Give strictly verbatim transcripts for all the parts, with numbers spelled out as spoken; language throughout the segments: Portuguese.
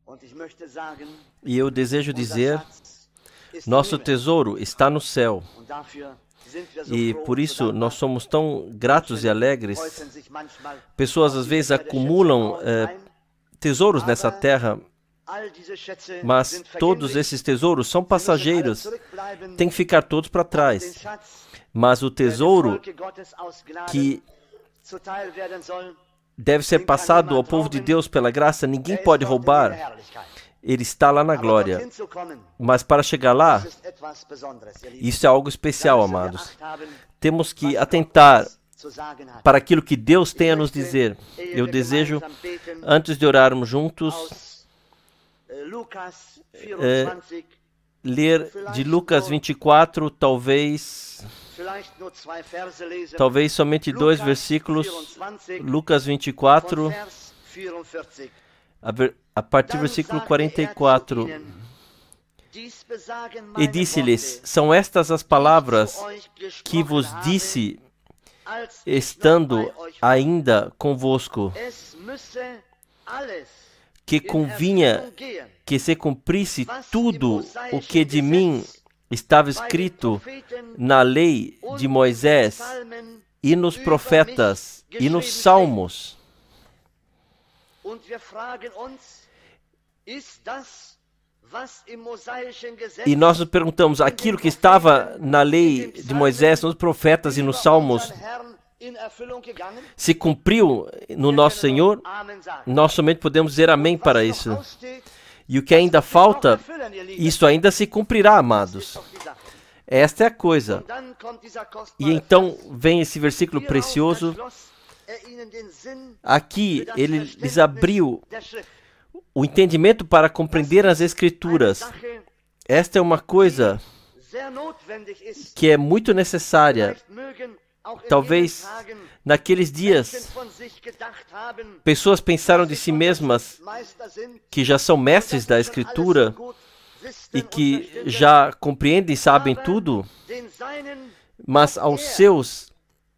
E eu desejo dizer, nosso tesouro está no céu. E por isso nós somos tão gratos e alegres. Pessoas às vezes acumulam eh, tesouros nessa terra, mas todos esses tesouros são passageiros. Tem que ficar todos para trás. Mas o tesouro que deve ser passado ao povo de Deus pela graça, ninguém pode roubar. Ele está lá na glória. Mas para chegar lá, isso é algo especial, amados. Temos que atentar para aquilo que Deus tem a nos dizer. Eu desejo, antes de orarmos juntos, é, ler de Lucas vinte e quatro, talvez, talvez somente dois versículos. Lucas vinte e quatro, a, ver, a partir do versículo quarenta e quatro. E disse-lhes, são estas as palavras que vos disse, estando ainda convosco, que convinha que se cumprisse tudo o que de mim estava escrito na lei de Moisés e nos profetas e nos salmos. E nós nos perguntamos, aquilo que estava na lei de Moisés, nos profetas e nos salmos, se cumpriu no nosso Senhor? Nós somente podemos dizer amém para isso. E o que ainda falta, isso ainda se cumprirá, amados. Esta é a coisa. E então vem esse versículo precioso. Aqui ele lhes abriu o entendimento para compreender as Escrituras. Esta é uma coisa que é muito necessária. Talvez naqueles dias pessoas pensaram de si mesmas que já são mestres da Escritura e que já compreendem e sabem tudo, mas aos seus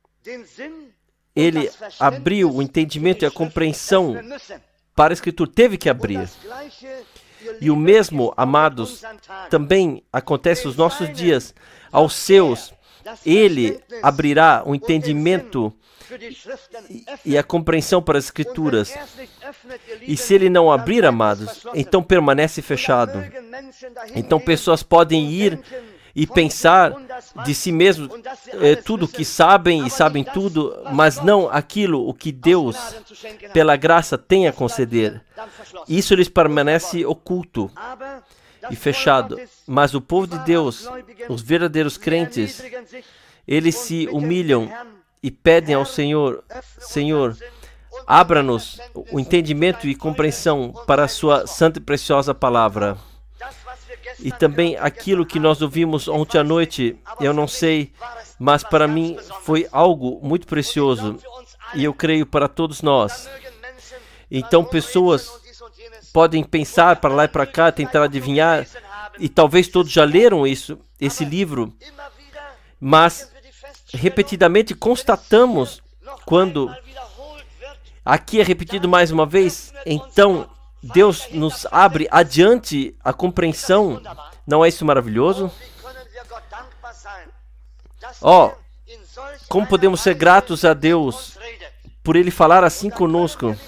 ele abriu o entendimento e a compreensão para a Escritura, teve que abrir. E o mesmo, amados, também acontece nos nossos dias. Aos seus, ele abrirá o entendimento e a compreensão para as Escrituras. E se ele não abrir, amados, então permanece fechado. Então pessoas podem ir e pensar de si mesmos é, tudo o que sabem e sabem tudo, mas não aquilo o que Deus, pela graça, tem a conceder. Isso lhes permanece oculto e fechado. Mas o povo de Deus, os verdadeiros crentes, eles se humilham e pedem ao Senhor, Senhor, abra-nos o entendimento e compreensão para a sua santa e preciosa palavra. E também aquilo que nós ouvimos ontem à noite, eu não sei, mas para mim foi algo muito precioso. E eu creio para todos nós. Então pessoas podem pensar para lá e para cá, tentar adivinhar, e talvez todos já leram isso, esse livro, mas repetidamente constatamos, quando aqui é repetido mais uma vez, então Deus nos abre adiante a compreensão. Não é isso maravilhoso? Ó, oh, como podemos ser gratos a Deus por Ele falar assim conosco?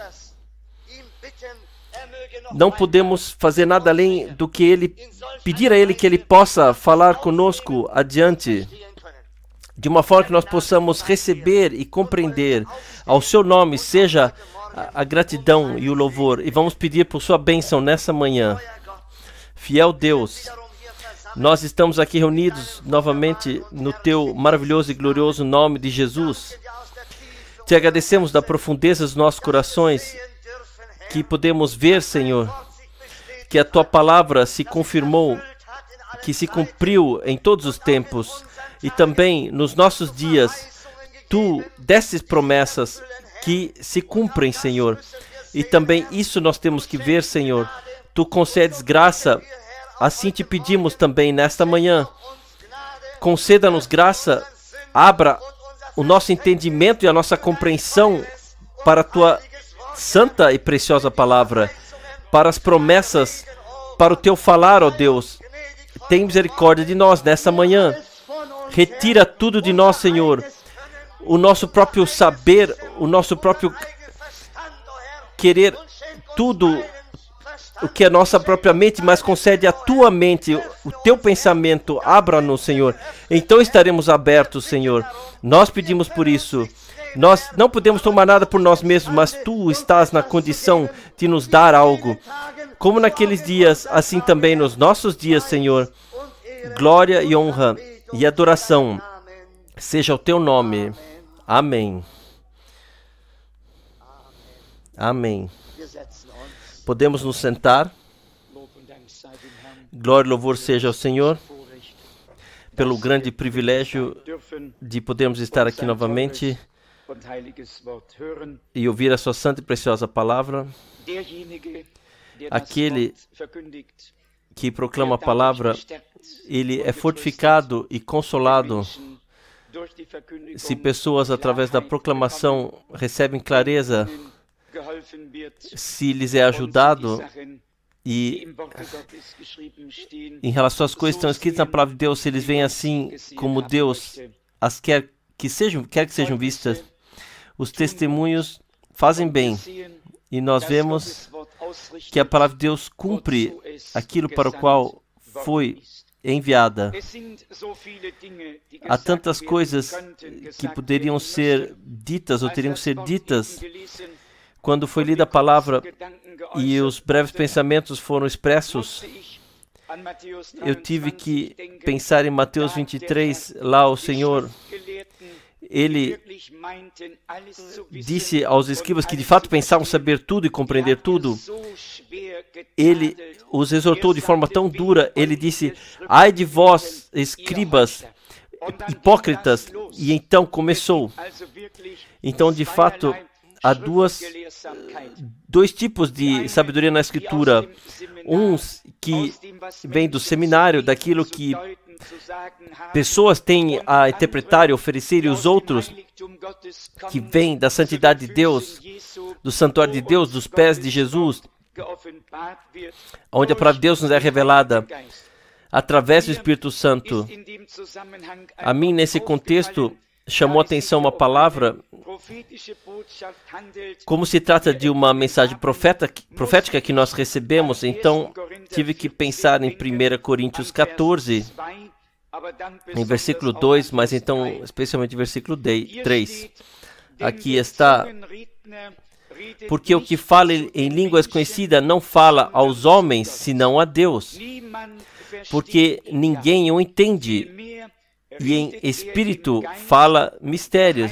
Não podemos fazer nada além do que Ele pedir a Ele que Ele possa falar conosco adiante, de uma forma que nós possamos receber e compreender. Ao Seu nome seja a, a gratidão e o louvor. E vamos pedir por Sua bênção nessa manhã. Fiel Deus, nós estamos aqui reunidos novamente no Teu maravilhoso e glorioso nome de Jesus. Te agradecemos da profundeza dos nossos corações, que podemos ver, Senhor, que a Tua palavra se confirmou, que se cumpriu em todos os tempos, e também nos nossos dias, Tu destes promessas que se cumprem, Senhor, e também isso nós temos que ver, Senhor. Tu concedes graça, assim te pedimos também nesta manhã. Conceda-nos graça, abra o nosso entendimento e a nossa compreensão para a Tua santa e preciosa palavra, para as promessas, para o teu falar, ó Deus. Tem misericórdia de nós nessa manhã. Retira tudo de nós, Senhor. O nosso próprio saber, o nosso próprio querer, tudo o que é a nossa própria mente, mas concede a tua mente, o teu pensamento. Abra-nos, Senhor. Então estaremos abertos, Senhor. Nós pedimos por isso. Nós não podemos tomar nada por nós mesmos, mas tu estás na condição de nos dar algo. Como naqueles dias, assim também nos nossos dias, Senhor. Glória e honra e adoração seja o teu nome. Amém. Amém. Podemos nos sentar. Glória e louvor seja ao Senhor pelo grande privilégio de podermos estar aqui novamente e ouvir a sua santa e preciosa palavra. Aquele que proclama a palavra, ele é fortificado e consolado se pessoas, através da proclamação, recebem clareza, se lhes é ajudado, e em relação às coisas que estão escritas na palavra de Deus, se eles veem assim como Deus as quer que sejam, quer que sejam vistas, os testemunhos fazem bem, e nós vemos que a palavra de Deus cumpre aquilo para o qual foi enviada. Há tantas coisas que poderiam ser ditas ou teriam que ser ditas quando foi lida a palavra e os breves pensamentos foram expressos. Eu tive que pensar em Mateus vinte e três, lá o Senhor, ele disse aos escribas que de fato pensavam saber tudo e compreender tudo. Ele os exortou de forma tão dura, ele disse: ai de vós, escribas, hipócritas, e então começou. Então, de fato, há duas, dois tipos de sabedoria na Escritura. Uns que vêm do seminário, daquilo que pessoas têm a interpretar e oferecer, e os outros que vêm da santidade de Deus, do santuário de Deus, dos pés de Jesus, onde a palavra de Deus nos é revelada através do Espírito Santo. A mim, nesse contexto, chamou a atenção uma palavra, como se trata de uma mensagem profeta, profética que nós recebemos. Então tive que pensar em primeira Coríntios quatorze, em versículo dois, mas então especialmente versículo três. Aqui está: porque o que fala em língua desconhecida não fala aos homens, senão a Deus, porque ninguém o entende, e em espírito fala mistérios.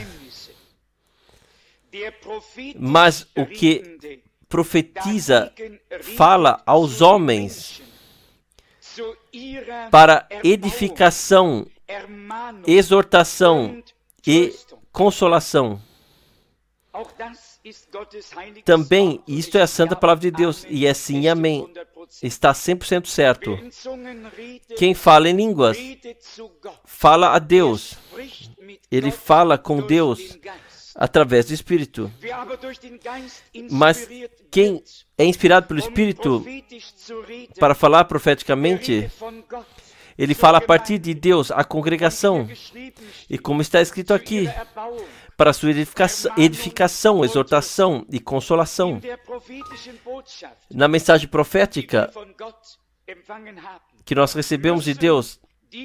Mas o que profetiza fala aos homens para edificação, exortação e consolação. Também isto é a santa palavra de Deus, e é sim e amém. Está cem por cento certo. Quem fala em línguas fala a Deus. Ele fala com Deus através do Espírito. Mas quem é inspirado pelo Espírito para falar profeticamente, ele fala a partir de Deus à congregação. E como está escrito aqui, para sua edificação, edificação, exortação e consolação. Na mensagem profética que nós recebemos de Deus,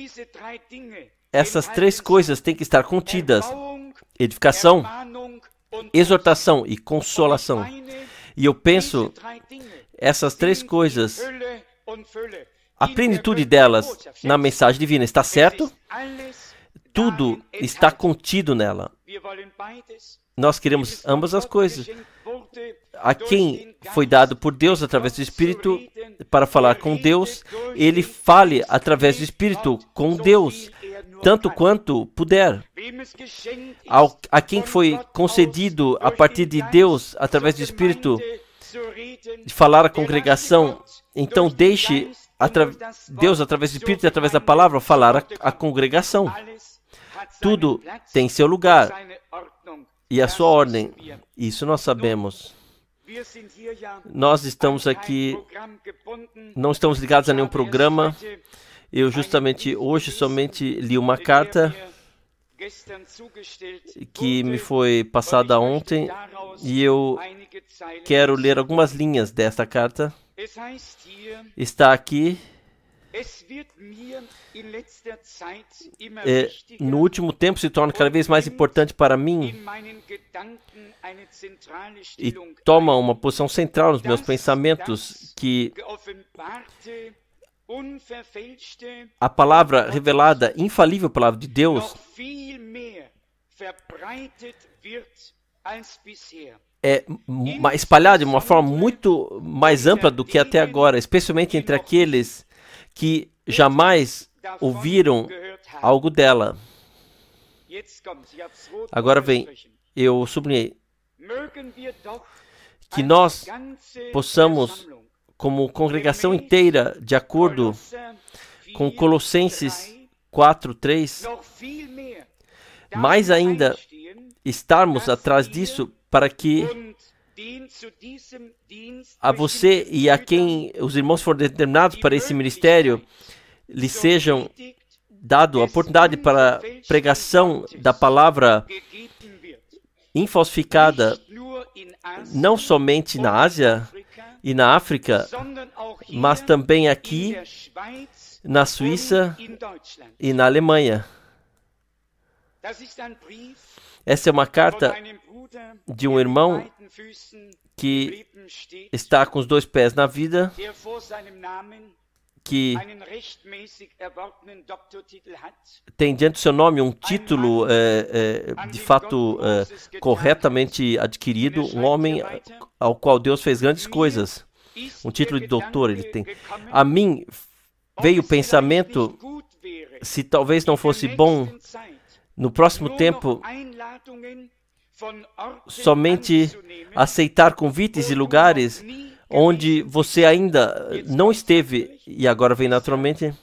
essas três coisas têm que estar contidas: edificação, exortação e consolação. E eu penso, essas três coisas, a plenitude delas na mensagem divina, está certo? Tudo está contido nela. Nós queremos ambas as coisas. A quem foi dado por Deus através do Espírito para falar com Deus, ele fale através do Espírito com Deus, tanto quanto puder. Ao, a quem foi concedido a partir de Deus, através do Espírito, de falar à congregação, então deixe atra, Deus, através do Espírito e através da palavra, falar à, à congregação. Tudo tem seu lugar e a sua ordem. Isso nós sabemos. Nós estamos aqui, não estamos ligados a nenhum programa. Eu justamente hoje somente li uma carta que me foi passada ontem e eu quero ler algumas linhas desta carta. Está aqui. É, no último tempo se torna cada vez mais importante para mim e toma uma posição central nos meus pensamentos que a palavra revelada, infalível palavra de Deus, é espalhada de uma forma muito mais ampla do que até agora, especialmente entre aqueles que jamais ouviram algo dela. Agora vem, eu sublinhei, que nós possamos, como congregação inteira, de acordo com Colossenses quatro, três, mais ainda estarmos atrás disso para que a você e a quem os irmãos foram determinados para esse ministério lhes sejam dado a oportunidade para pregação da palavra infalsificada, não somente na Ásia e na África, mas também aqui na Suíça e na Alemanha. Essa é uma carta de um irmão que está com os dois pés na vida, que tem diante do seu nome um título é, é, de fato é, corretamente adquirido, um homem ao qual Deus fez grandes coisas. Um título de doutor ele tem. A mim veio o pensamento, se talvez não fosse bom, no próximo tempo, somente aceitar convites e lugares onde você ainda não esteve, e agora vem naturalmente,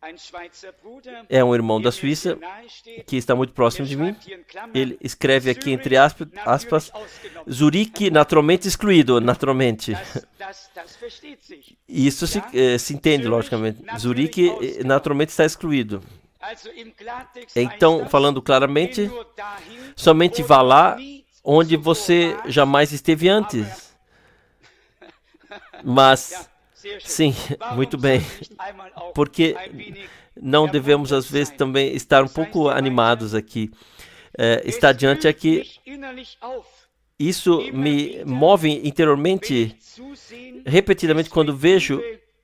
é um irmão da Suíça, que está muito próximo de mim. Ele escreve aqui entre aspas, aspas Zurique naturalmente excluído, naturalmente. Isso se, eh, se entende, logicamente. Zurique naturalmente está excluído. Então, falando claramente, somente vá lá onde você jamais esteve antes. Mas, sim, muito bem, porque não devemos às vezes também estar um pouco animados aqui. É, estar diante aqui, isso me move interiormente, repetidamente, quando vejo,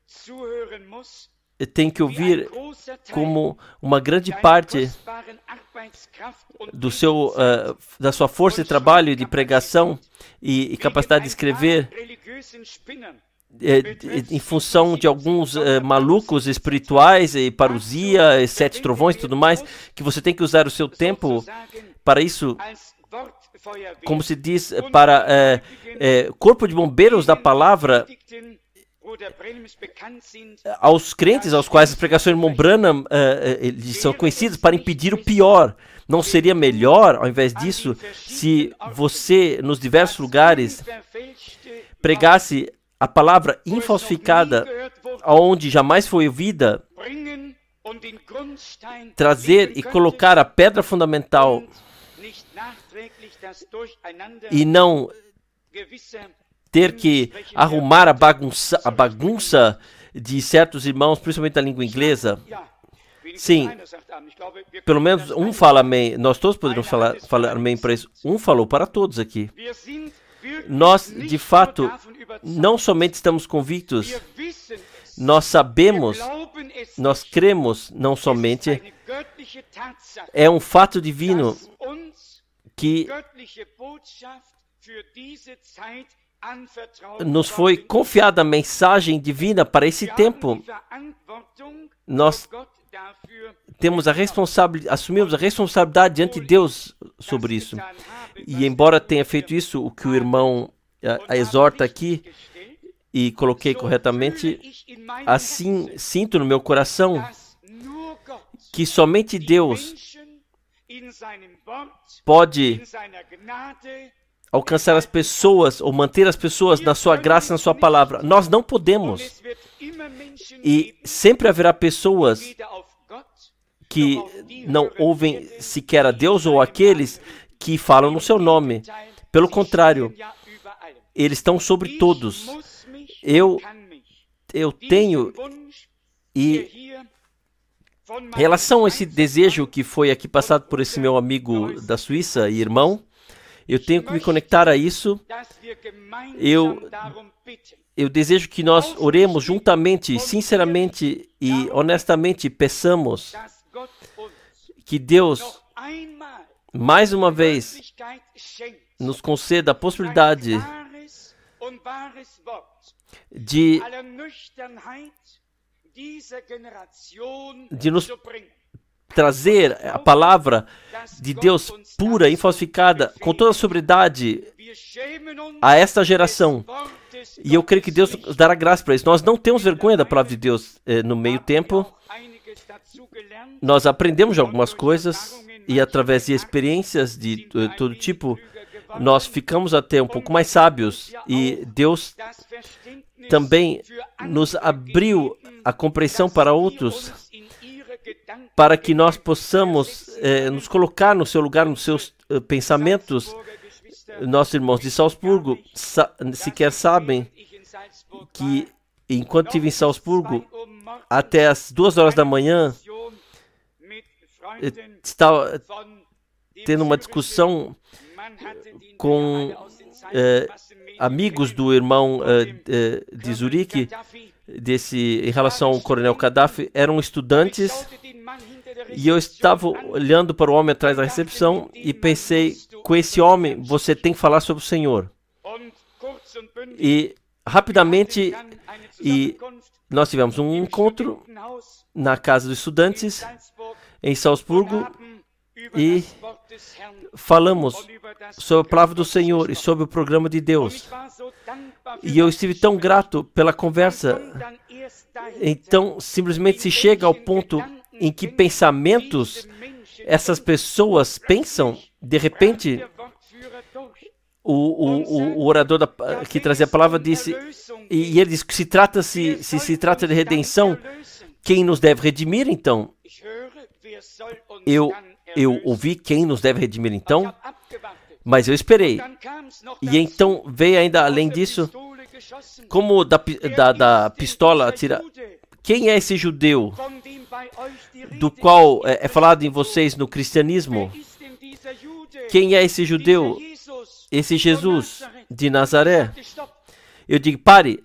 tenho que ouvir como uma grande parte do seu, uh, da sua força de trabalho, de pregação e, e capacidade de escrever, é, em função de alguns uh, malucos espirituais, e parousia, e sete trovões e tudo mais, que você tem que usar o seu tempo para isso, como se diz, para uh, uh, corpo de bombeiros da palavra, aos crentes aos quais as pregações de Irmão Branham uh, uh, são conhecidas para impedir o pior. Não seria melhor, ao invés disso, se você, nos diversos lugares, pregasse a palavra infalsificada, onde jamais foi ouvida, trazer e colocar a pedra fundamental e não ter que arrumar a bagunça, a bagunça de certos irmãos, principalmente da língua inglesa. Sim, pelo menos um fala amém. Nós todos poderíamos falar, falar amém para isso. Um falou para todos aqui. Nós, de fato, não somente estamos convictos, nós sabemos, nós cremos, não somente, é um fato divino que nos foi confiada a mensagem divina para esse tempo. Nós temos a responsabilidade, assumimos a responsabilidade diante de Deus sobre isso. E embora tenha feito isso, o que o irmão a, a exorta aqui, e coloquei corretamente, assim sinto no meu coração que somente Deus pode alcançar as pessoas ou manter as pessoas na sua graça, na sua palavra. Nós não podemos. E sempre haverá pessoas que não ouvem sequer a Deus ou aqueles que falam no seu nome. Pelo contrário, eles estão sobre todos. Eu, eu tenho, e em relação a esse desejo que foi aqui passado por esse meu amigo da Suíça e irmão, eu tenho que me conectar a isso. Eu, eu desejo que nós oremos juntamente, sinceramente e honestamente, peçamos que Deus, mais uma vez, nos conceda a possibilidade de, de nos trazer a palavra de Deus pura, infalsificada, com toda a sobriedade a esta geração. E eu creio que Deus nos dará graça para isso. Nós não temos vergonha da palavra de Deus. Eh, no meio tempo, nós aprendemos algumas coisas e através de experiências de uh, todo tipo, nós ficamos até um pouco mais sábios. E Deus também nos abriu a compreensão para outros, para que nós possamos eh, nos colocar no seu lugar, nos seus uh, pensamentos. Nossos irmãos de Salzburgo sa sequer sabem que, enquanto estive em Salzburgo, até as duas horas da manhã, estava tendo uma discussão com eh, amigos do irmão eh, eh, de Zurique, desse, em relação ao coronel Gaddafi. Eram estudantes, e eu estava olhando para o homem atrás da recepção e pensei, com esse homem você tem que falar sobre o Senhor. E rapidamente e nós tivemos um encontro na casa dos estudantes em Salzburgo e falamos sobre a palavra do Senhor e sobre o programa de Deus. E eu estive tão grato pela conversa. Então, simplesmente se chega ao ponto em que pensamentos essas pessoas pensam, de repente, o, o, o orador da, que trazia a palavra disse, e, e ele disse que se trata, se, se se trata de redenção, quem nos deve redimir então? Eu, eu ouvi quem nos deve redimir então, mas eu esperei. E então veio ainda além disso, como da, da, da pistola atira. Quem é esse judeu do qual é, é falado em vocês no cristianismo? Quem é esse judeu? Esse Jesus de Nazaré? Eu digo, pare.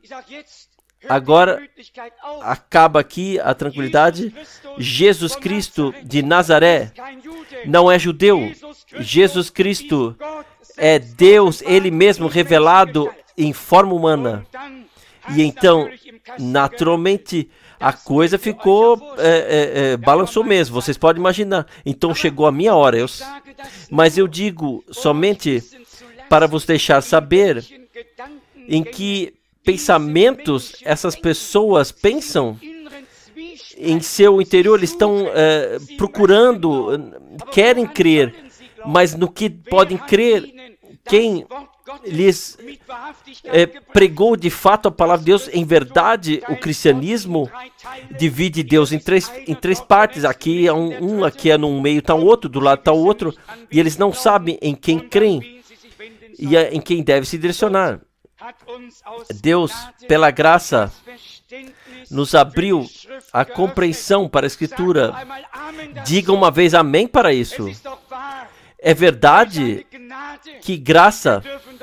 Agora acaba aqui a tranquilidade. Jesus Cristo de Nazaré não é judeu. Jesus Cristo é Deus, Ele mesmo revelado em forma humana. E então, naturalmente, a coisa ficou, é, é, é, balançou mesmo, vocês podem imaginar. Então chegou a minha hora. Eu, mas eu digo somente para vos deixar saber em que pensamentos essas pessoas pensam. Em seu interior eles estão é, procurando, querem crer, mas no que podem crer, quem lhes é, pregou de fato a palavra de Deus, em verdade, o cristianismo divide Deus em três, em três partes. Aqui é um, um, aqui é num meio, está o outro, do lado está o outro, e eles não sabem em quem creem e em quem deve se direcionar. Deus, pela graça, nos abriu a compreensão para a Escritura. Diga uma vez amém para isso. É verdade que graça,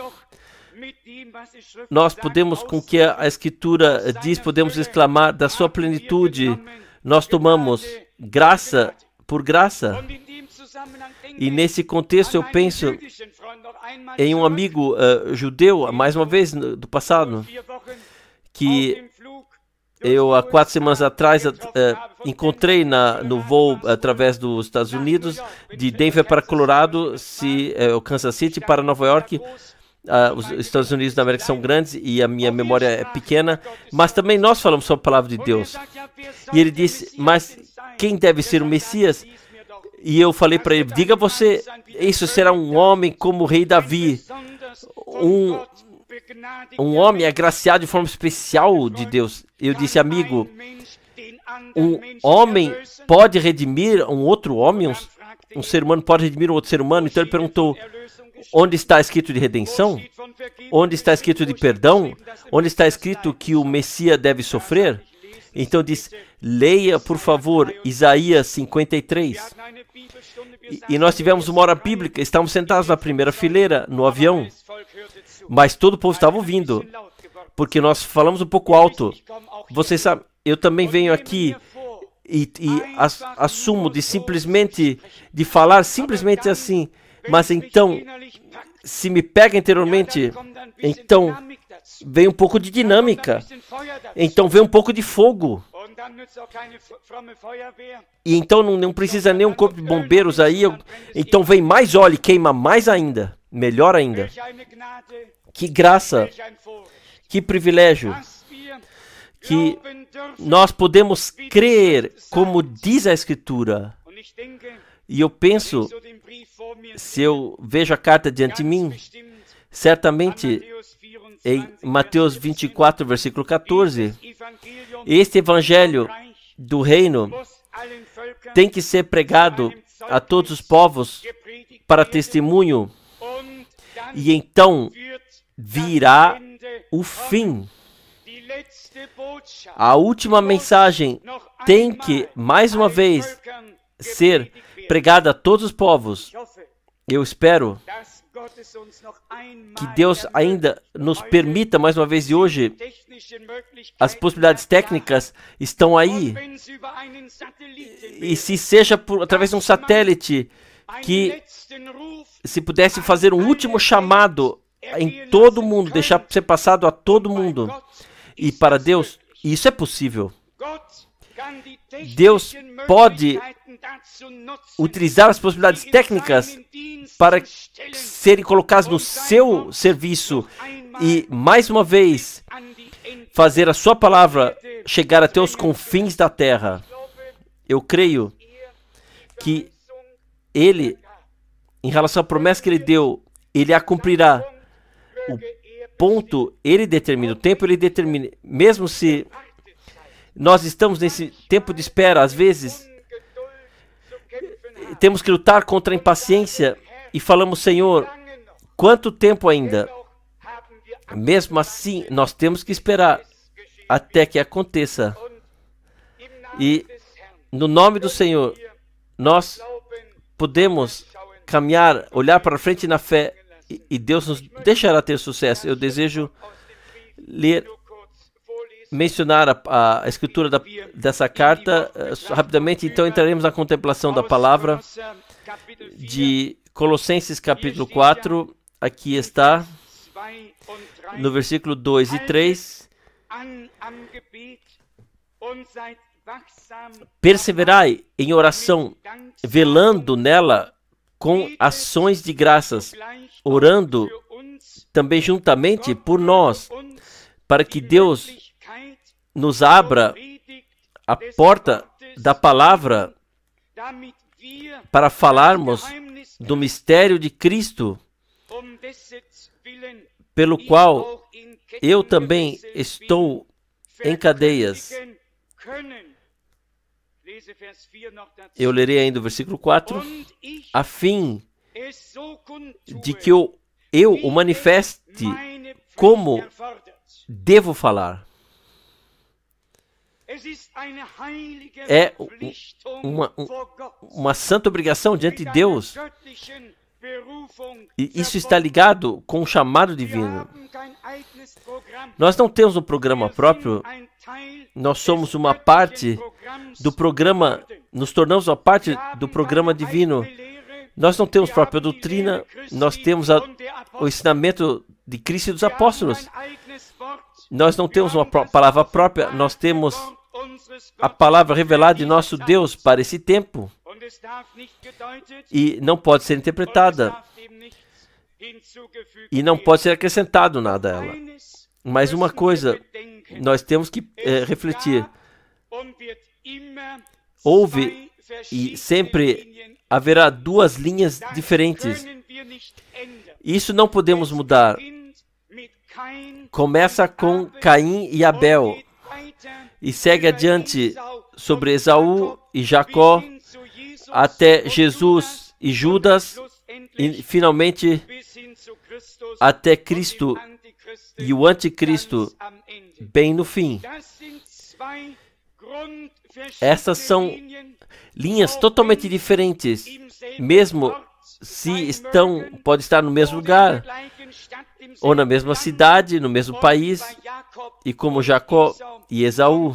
nós podemos, com o que a Escritura diz, podemos exclamar da sua plenitude. Nós tomamos graça por graça. E nesse contexto eu penso em um amigo uh, judeu, mais uma vez no, do passado, que eu há quatro semanas atrás uh, encontrei na, no voo através dos Estados Unidos, de Denver para Colorado, se, uh, Kansas City para Nova York. Uh, os Estados Unidos da América são grandes e a minha memória é pequena, mas também nós falamos sobre a palavra de Deus. E ele disse, mas quem deve ser o Messias? E eu falei para ele, diga você, isso será um homem como o rei Davi, um, um homem agraciado de forma especial de Deus. Eu disse, amigo, um homem pode redimir um outro homem? Um, um ser humano pode redimir um outro ser humano? Então ele perguntou, onde está escrito de redenção? Onde está escrito de perdão? Onde está escrito que o Messias deve sofrer? Então diz, leia, por favor, Isaías cinquenta e três. E, e nós tivemos uma hora bíblica, estávamos sentados na primeira fileira, no avião, mas todo o povo estava ouvindo, porque nós falamos um pouco alto. Vocês sabem, eu também venho aqui e, e as, assumo de simplesmente, de falar simplesmente assim, mas então, se me pega interiormente, então vem um pouco de dinâmica, então vem um pouco de fogo. E então não, não precisa nem um corpo de bombeiros aí, eu, então vem mais óleo e queima mais ainda, melhor ainda. Que graça, que privilégio, que nós podemos crer como diz a Escritura. E eu penso, se eu vejo a carta diante de mim, certamente em Mateus vinte e quatro, versículo quatorze, este evangelho do reino tem que ser pregado a todos os povos para testemunho, e então virá o fim. A última mensagem tem que, mais uma vez, ser pregada a todos os povos. Eu espero que Deus ainda nos permita, mais uma vez, e hoje as possibilidades técnicas estão aí. E se seja por, através de um satélite, que se pudesse fazer um último chamado em todo o mundo, deixar ser passado a todo mundo. E para Deus, isso é possível. Deus pode utilizar as possibilidades técnicas para serem colocadas no seu serviço e, mais uma vez, fazer a sua palavra chegar até os confins da terra. Eu creio que Ele, em relação à promessa que Ele deu, Ele a cumprirá. O ponto, Ele determina. O tempo, Ele determina. Mesmo se nós estamos nesse tempo de espera, às vezes temos que lutar contra a impaciência e falamos, Senhor, quanto tempo ainda? Mesmo assim, nós temos que esperar até que aconteça. E no nome do Senhor, nós podemos caminhar, olhar para frente na fé, e Deus nos deixará ter sucesso. Eu desejo ler, mencionar a, a escritura da, dessa carta uh, rapidamente, então entraremos na contemplação da palavra de Colossenses capítulo quatro. Aqui está, no versículo dois e três. Perseverai em oração, velando nela com ações de graças, orando também juntamente por nós, para que Deus nos abra a porta da palavra para falarmos do mistério de Cristo, pelo qual eu também estou em cadeias. Eu lerei ainda o versículo quatro, a fim de que eu, eu o manifeste como devo falar. É uma, uma santa obrigação diante de Deus. E isso está ligado com o chamado divino. Nós não temos um programa próprio. Nós somos uma parte do programa, nos tornamos uma parte do programa divino. Nós não temos própria doutrina, nós temos a, o ensinamento de Cristo e dos apóstolos. Nós não temos uma pró- palavra própria, nós temos a palavra revelada de nosso Deus para esse tempo. E não pode ser interpretada. E não pode ser acrescentado nada a ela. Mas uma coisa, nós temos que é, refletir. Houve e sempre haverá duas linhas diferentes. Isso não podemos mudar. Começa com Caim e Abel e segue adiante sobre Esaú e Jacó até Jesus e Judas e finalmente até Cristo e o Anticristo bem no fim. Essas são linhas totalmente diferentes, mesmo se estão, pode estar no mesmo lugar, ou na mesma cidade, no mesmo país, e como Jacó e Esaú,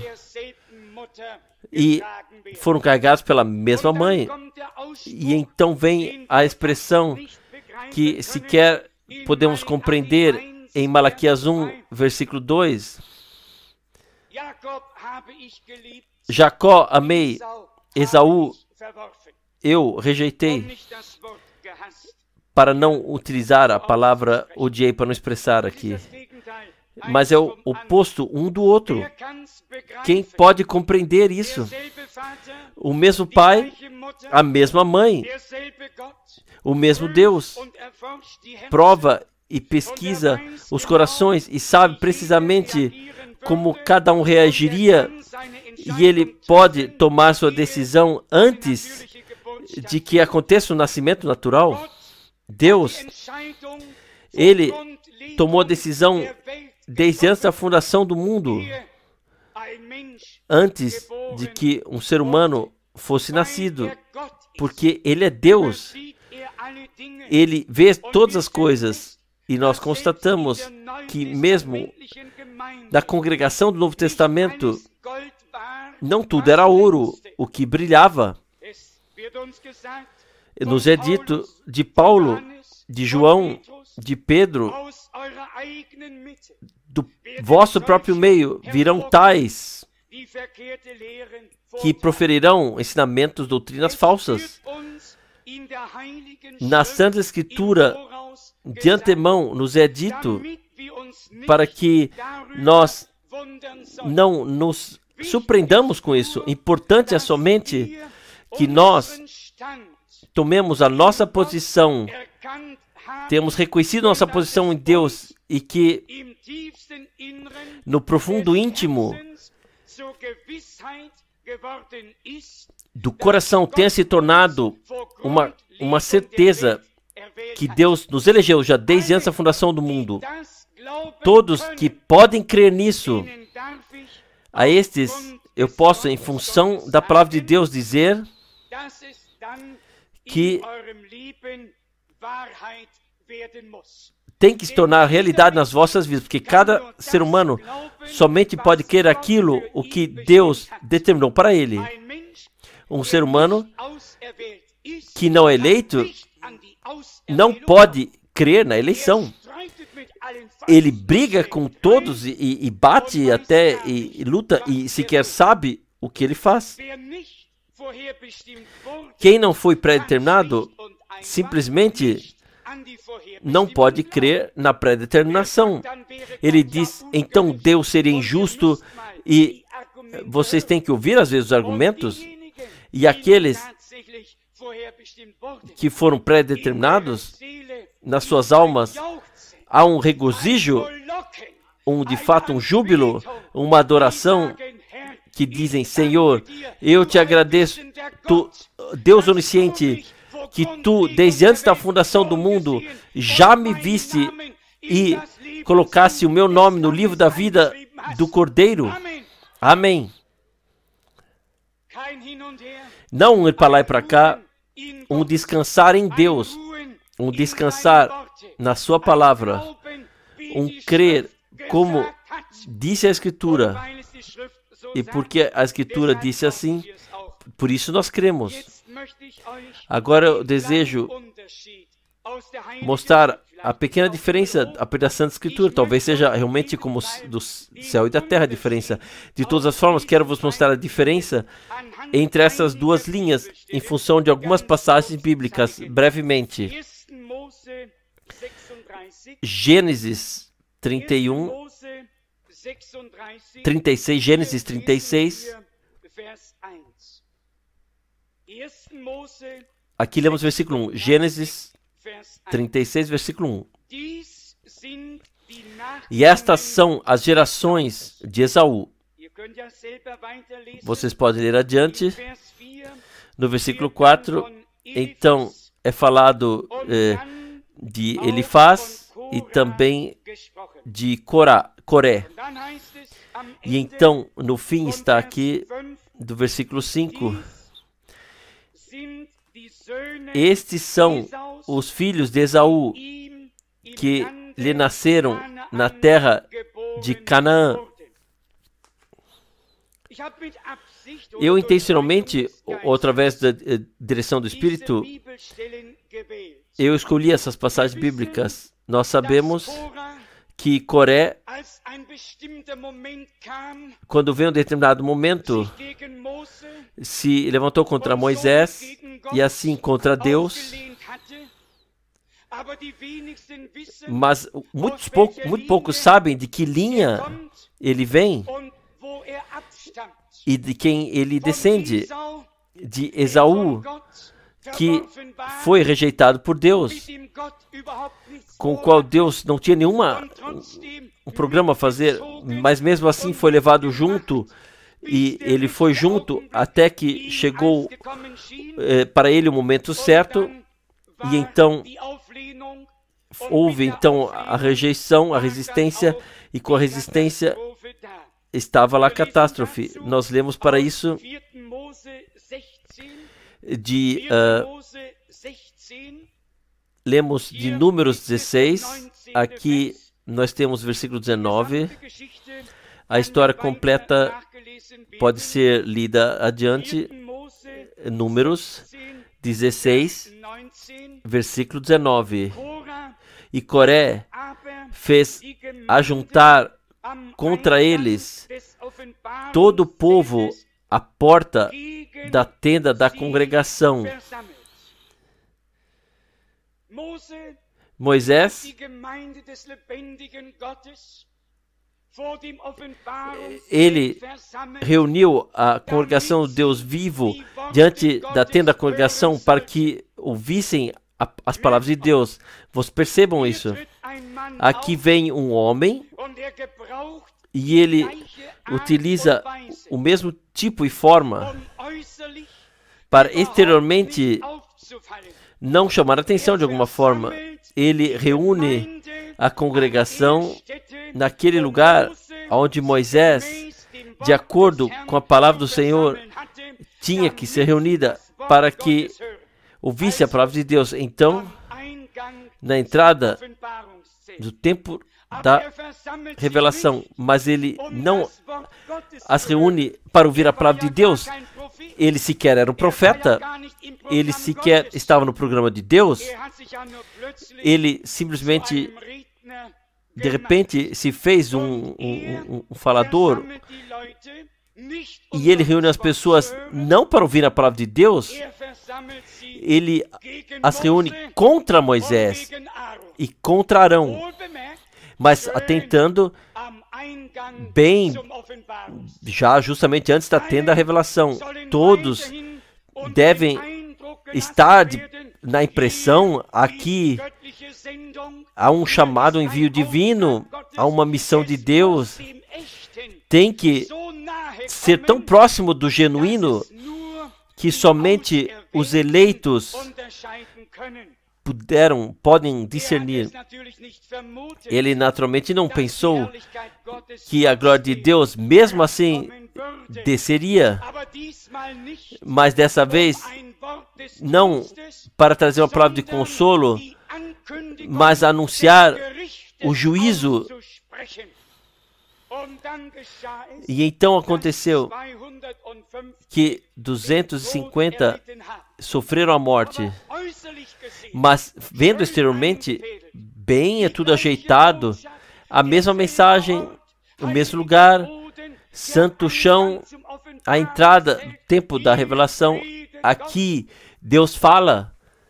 e foram carregados pela mesma mãe. E então vem a expressão que sequer podemos compreender em Malaquias um, versículo dois. Jacó amei, Esaú eu rejeitei. Para não utilizar a palavra odiei, para não expressar aqui. Mas é o oposto um do outro. Quem pode compreender isso? O mesmo pai, a mesma mãe, o mesmo Deus, prova e pesquisa os corações e sabe precisamente como cada um reagiria, e ele pode tomar sua decisão antes de que aconteça o nascimento natural. Deus, ele tomou a decisão desde antes da fundação do mundo, antes de que um ser humano fosse nascido, porque ele é Deus. Ele vê todas as coisas, e nós constatamos que mesmo na congregação do Novo Testamento, não tudo era ouro, o que brilhava. Nos é dito de Paulo, de João, de Pedro, do vosso próprio meio virão tais que proferirão ensinamentos, doutrinas falsas. Na Santa Escritura, de antemão, nos é dito para que nós não nos surpreendamos com isso. Importante é somente que nós tomemos a nossa posição, temos reconhecido nossa posição em Deus e que no profundo íntimo do coração tenha se tornado uma, uma certeza que Deus nos elegeu já desde antes da fundação do mundo. Todos que podem crer nisso, a estes eu posso, em função da palavra de Deus, dizer que tem que se tornar realidade nas vossas vidas, porque cada ser humano somente pode crer aquilo o que Deus determinou para ele. Um ser humano que não é eleito não pode crer na eleição. Ele briga com todos e, e bate até e, e luta e sequer sabe o que ele faz. Quem não foi pré-determinado simplesmente não pode crer na pré-determinação. Ele diz, então Deus seria injusto, e vocês têm que ouvir às vezes os argumentos, e aqueles que foram pré-determinados, nas suas almas há um regozijo, um de fato um júbilo, uma adoração, que dizem, Senhor, eu te agradeço, tu, Deus onisciente, que tu, desde antes da fundação do mundo, já me viste e colocasse o meu nome no livro da vida do Cordeiro. Amém. Não um ir para lá e para cá, um descansar em Deus, um descansar na sua palavra, um crer como disse a Escritura. E porque a Escritura disse assim, por isso nós cremos. Agora eu desejo mostrar a pequena diferença a partir da Santa Escritura. Talvez seja realmente como do céu e da terra a diferença. De todas as formas, quero vos mostrar a diferença entre essas duas linhas em função de algumas passagens bíblicas, brevemente. Gênesis trinta e um, trinta e seis, Gênesis trinta e seis. Aqui lemos o versículo um. Gênesis trinta e seis, versículo um. E estas são as gerações de Esaú. Vocês podem ler adiante. No versículo quatro, então, é falado eh, de Elifaz e também de Corá, Coré. E então, no fim, está aqui, do versículo cinco, estes são os filhos de Esaú, que lhe nasceram na terra de Canaã. Eu intencionalmente, ou através da eh, direção do Espírito, eu escolhi essas passagens bíblicas. Nós sabemos que Coré, quando veio um determinado momento, se levantou contra Moisés e assim contra Deus, mas muitos poucos, muito poucos sabem de que linha ele vem e de quem ele descende, de Esaú, que foi rejeitado por Deus, com o qual Deus não tinha nenhuma um programa a fazer, mas mesmo assim foi levado junto, e ele foi junto até que chegou eh, para ele o momento certo, e então houve então a rejeição, a resistência, e com a resistência estava lá a catástrofe. Nós lemos para isso de uh, lemos de Números dezesseis. Aqui nós temos versículo dezenove. A história completa pode ser lida adiante. Números dezesseis, versículo dezenove. E Coré fez ajuntar contra eles todo o povo à porta da tenda da congregação. Moisés, ele reuniu a congregação do Deus vivo diante da tenda da congregação para que ouvissem a, as palavras de Deus. Vocês percebam isso. Aqui vem um homem e ele utiliza o mesmo tipo e forma para exteriormente não chamar a atenção de alguma forma. Ele reúne a congregação naquele lugar onde Moisés, de acordo com a palavra do Senhor, tinha que ser reunida para que ouvisse a palavra de Deus. Então, na entrada do tempo da revelação, mas ele não as reúne para ouvir a palavra de Deus. Ele sequer era um profeta, ele sequer estava no programa de Deus, ele simplesmente, de repente, se fez um, um, um falador, e ele reúne as pessoas não para ouvir a palavra de Deus, ele as reúne contra Moisés e contra Arão, mas atentando bem, já justamente antes da tenda da revelação. Todos devem estar de, na impressão, aqui há um chamado, um envio divino, há uma missão de Deus, tem que ser tão próximo do genuíno que somente os eleitos puderam, podem discernir. Ele naturalmente não pensou que a glória de Deus, mesmo assim, desceria, mas dessa vez, não para trazer uma palavra de consolo, mas anunciar o juízo. E então aconteceu que duzentos e cinquenta sofreram a morte, mas vendo exteriormente, bem, é tudo ajeitado, a mesma mensagem, o mesmo lugar, santo chão, a entrada do tempo da revelação. Aqui Deus fala.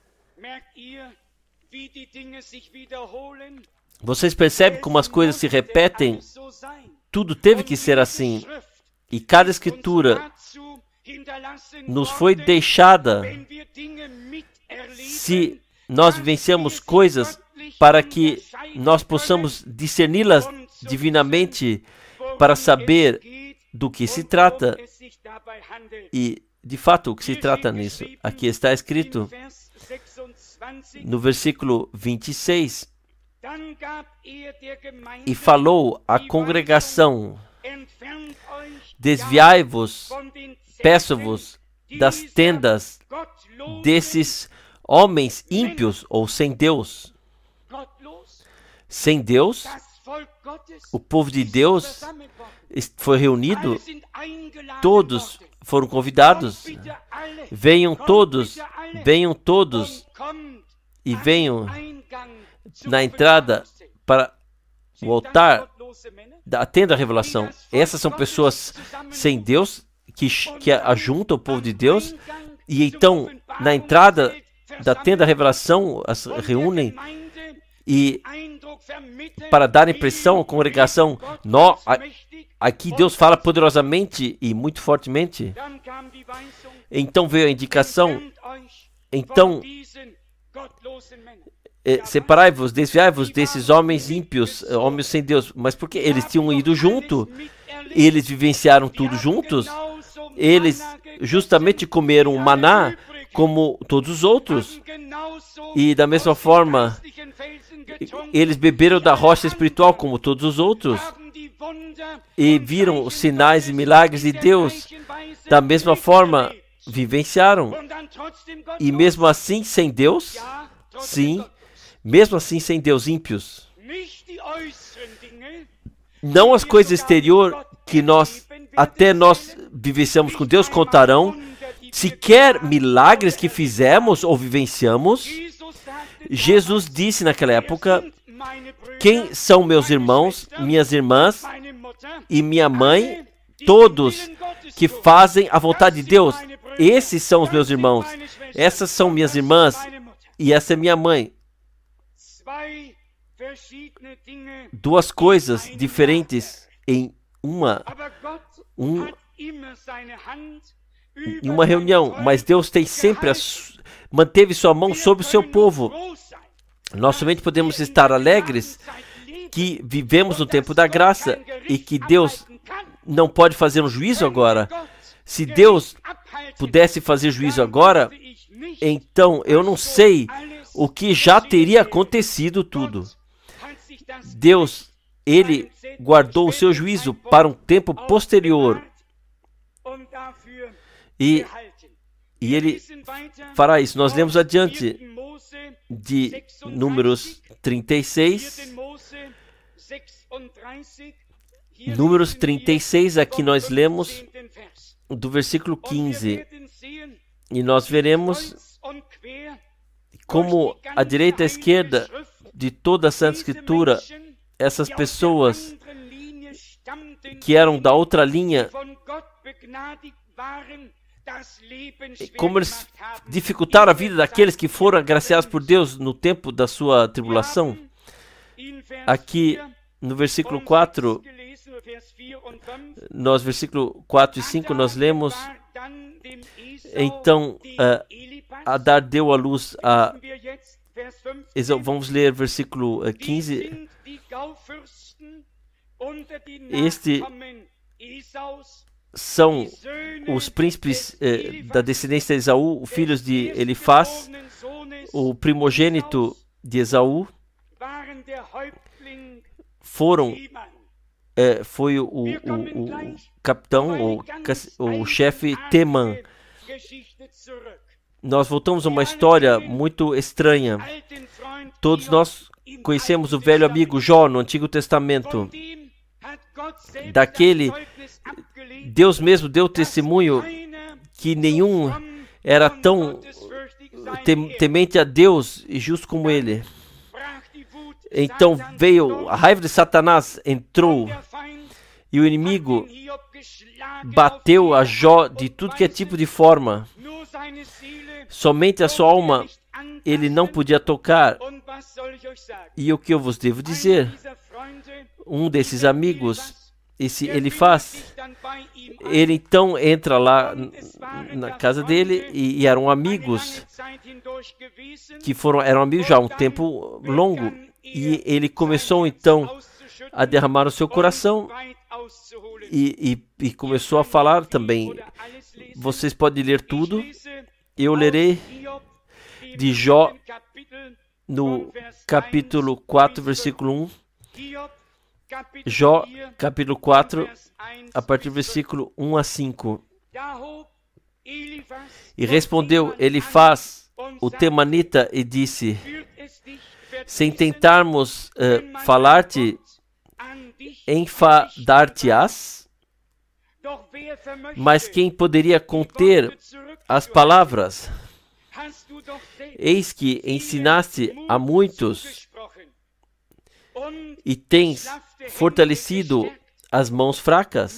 Vocês percebem como as coisas se repetem? Tudo teve que ser assim. E cada escritura nos foi deixada. Se nós vivenciamos coisas para que nós possamos discerni-las divinamente para saber do que se trata. E, de fato, o que se trata nisso? Aqui está escrito no versículo vinte e seis: e falou à congregação: desviai-vos, peço-vos, das tendas desses homens ímpios ou sem Deus. Sem Deus, o povo de Deus foi reunido, todos foram convidados. Venham todos, venham todos e venham na entrada para o altar da tenda da revelação. Essas são pessoas sem Deus que, que ajuntam o povo de Deus, e então na entrada da tenda da revelação as reúnem e para dar impressão à congregação, nó, aqui Deus fala poderosamente e muito fortemente. Então veio a indicação, então eh, separai-vos, desviai-vos desses homens ímpios, homens sem Deus. Mas porque eles tinham ido junto, eles vivenciaram tudo juntos, eles justamente comeram o maná como todos os outros, e da mesma forma eles beberam da rocha espiritual como todos os outros, e viram os sinais e milagres de Deus. Da mesma forma vivenciaram, e mesmo assim sem Deus, sim, mesmo assim sem Deus, ímpios. Não as coisas exteriores que nós, até nós vivenciamos com Deus, contarão, sequer milagres que fizemos ou vivenciamos. Jesus disse naquela época: quem são meus irmãos, minhas irmãs e minha mãe? Todos que fazem a vontade de Deus. Esses são os meus irmãos, essas são minhas irmãs e essa é minha mãe. Duas coisas diferentes em uma, um, em uma reunião, mas Deus tem sempre a, manteve sua mão sobre o seu povo. Nós somente podemos estar alegres que vivemos no tempo da graça e que Deus não pode fazer um juízo agora. Se Deus pudesse fazer juízo agora, então eu não sei o que já teria acontecido tudo. Deus, Ele guardou o seu juízo para um tempo posterior. E, e Ele fará isso. Nós lemos adiante de Números trinta e seis. Números trinta e seis, aqui nós lemos do versículo quinze. E nós veremos como a direita e a esquerda de toda a Santa Escritura, essas pessoas que eram da outra linha, como eles dificultaram a vida daqueles que foram agraciados por Deus no tempo da sua tribulação. Aqui no versículo quatro, nos versículos quatro e cinco, nós lemos: então uh, Adar deu à luz a... Vamos ler versículo quinze. Este são os príncipes eh, da descendência de Esaú, filhos de Elifaz, o primogênito de Esaú. Foram, eh, foi o, o, o, o capitão, o, o chefe Temã. Nós voltamos a uma história muito estranha. Todos nós conhecemos o velho amigo Jó no Antigo Testamento. Daquele, Deus mesmo deu testemunho que nenhum era tão temente a Deus e justo como ele. Então veio a raiva de Satanás, entrou, e o inimigo bateu a Jó de tudo que é tipo de forma. Somente a sua alma ele não podia tocar. E o que eu vos devo dizer? Um desses amigos, esse Elifaz, ele então entra lá na casa dele, e, e eram amigos que foram eram amigos já há um tempo longo, e ele começou então a derramar o seu coração e, e, e começou a falar também. Vocês podem ler tudo. Eu lerei de Jó no capítulo quatro, versículo um. Jó, capítulo quatro, a partir do versículo um a cinco. E respondeu Elifaz, o temanita, e disse: sem tentarmos uh, falar-te, enfadar-te-ás? Mas quem poderia conter as palavras? Eis que ensinaste a muitos e tens fortalecido as mãos fracas.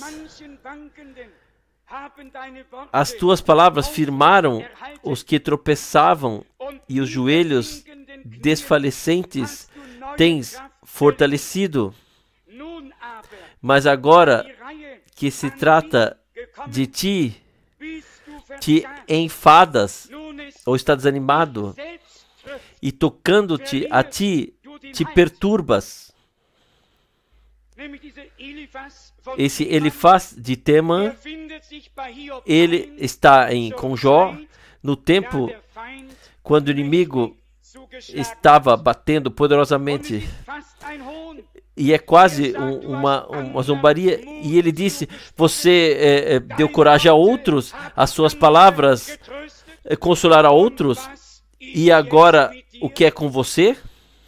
As tuas palavras firmaram os que tropeçavam, e os joelhos desfalecentes tens fortalecido. Mas agora que se trata de ti, te enfadas ou está desanimado, e tocando-te a ti, te perturbas. Esse Elifaz de Temã, ele está em com Jó no tempo quando o inimigo estava batendo poderosamente, e é quase um, uma, uma zombaria, e ele disse: você é, é, deu coragem a outros, as suas palavras é, consolaram a outros, e agora o que é com você?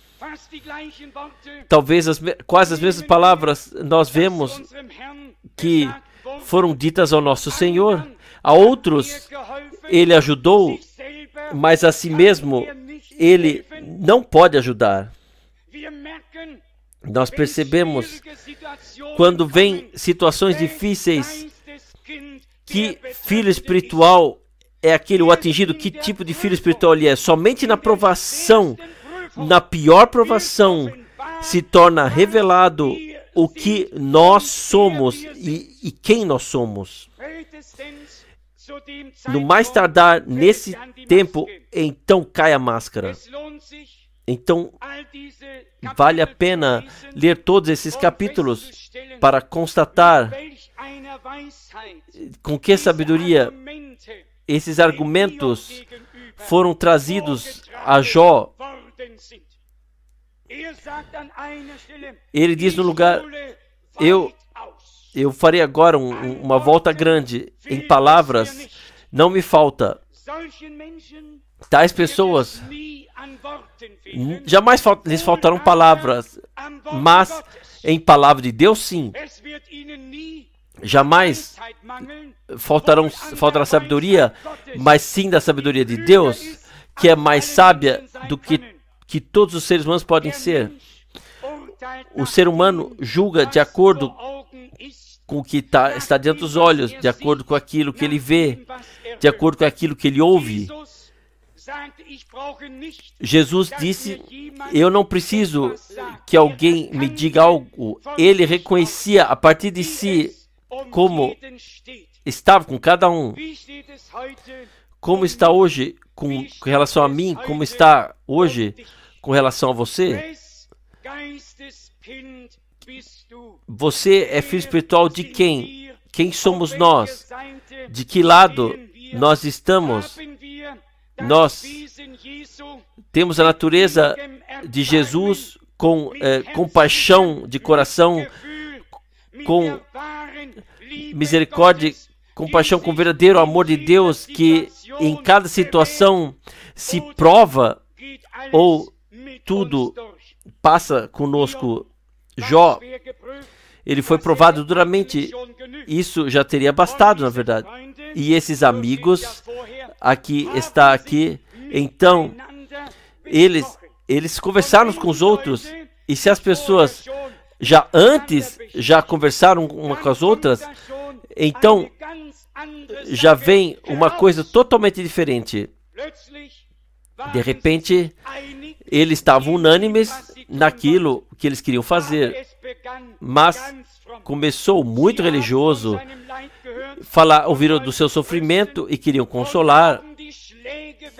Talvez as, quase as mesmas palavras nós vemos que foram ditas ao nosso Senhor. A outros ele ajudou, mas a si mesmo ele não pode ajudar. Nós percebemos, quando vem situações difíceis, que filho espiritual é aquele o atingido. Que tipo de filho espiritual ele é? Somente na provação, na pior provação, se torna revelado o que nós somos e, e quem nós somos. No mais tardar, nesse tempo, então cai a máscara. Então, vale a pena ler todos esses capítulos para constatar com que sabedoria esses argumentos foram trazidos a Jó. Ele diz no lugar: eu, eu farei agora um, uma volta grande. Em palavras, não me falta. Tais pessoas, jamais fal- lhes faltarão palavras, mas em palavra de Deus, sim. Jamais faltarão, faltará sabedoria, mas sim da sabedoria de Deus, que é mais sábia do que, que todos os seres humanos podem ser. O ser humano julga de acordo com o que tá, está diante dos olhos, de acordo com aquilo que ele vê, de acordo com aquilo que ele ouve. Jesus disse: eu não preciso que alguém me diga algo. Ele reconhecia a partir de si como estava com cada um. Como está hoje com, com relação a mim, como está hoje com relação a você. Você é filho espiritual de quem? Quem somos nós? De que lado nós estamos? Nós temos a natureza de Jesus com eh, compaixão de coração, com misericórdia, compaixão com o verdadeiro amor de Deus, que em cada situação se prova ou tudo passa conosco. Jó, ele foi provado duramente. Isso já teria bastado, na verdade. E esses amigos aqui está aqui, então eles eles conversaram com os outros. E se as pessoas já antes já conversaram umas com as outras, então já vem uma coisa totalmente diferente. De repente, eles estavam unânimes naquilo que eles queriam fazer, mas começou muito religioso, falar, ouviram do seu sofrimento e queriam consolar,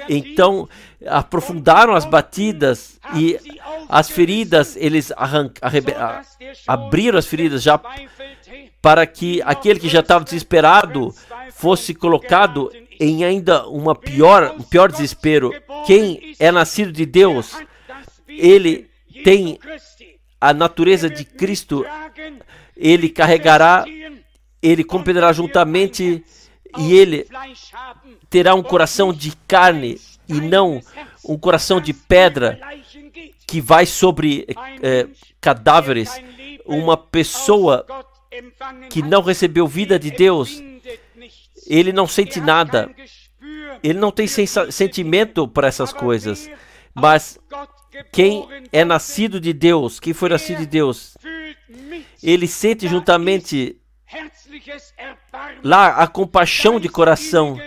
Então aprofundaram as batidas e as feridas, eles arran- arrebe- a- abriram as feridas já para que aquele que já estava desesperado fosse colocado em ainda uma pior, um pior desespero. Quem é nascido de Deus, ele tem a natureza de Cristo, ele carregará, ele compreenderá juntamente e ele terá um coração de carne e não um coração de pedra que vai sobre eh, cadáveres. Uma pessoa que não recebeu vida de Deus, ele não sente nada, ele não tem sensa- sentimento para essas coisas, mas quem é nascido de Deus, quem foi nascido de Deus, ele sente juntamente lá a compaixão de coração,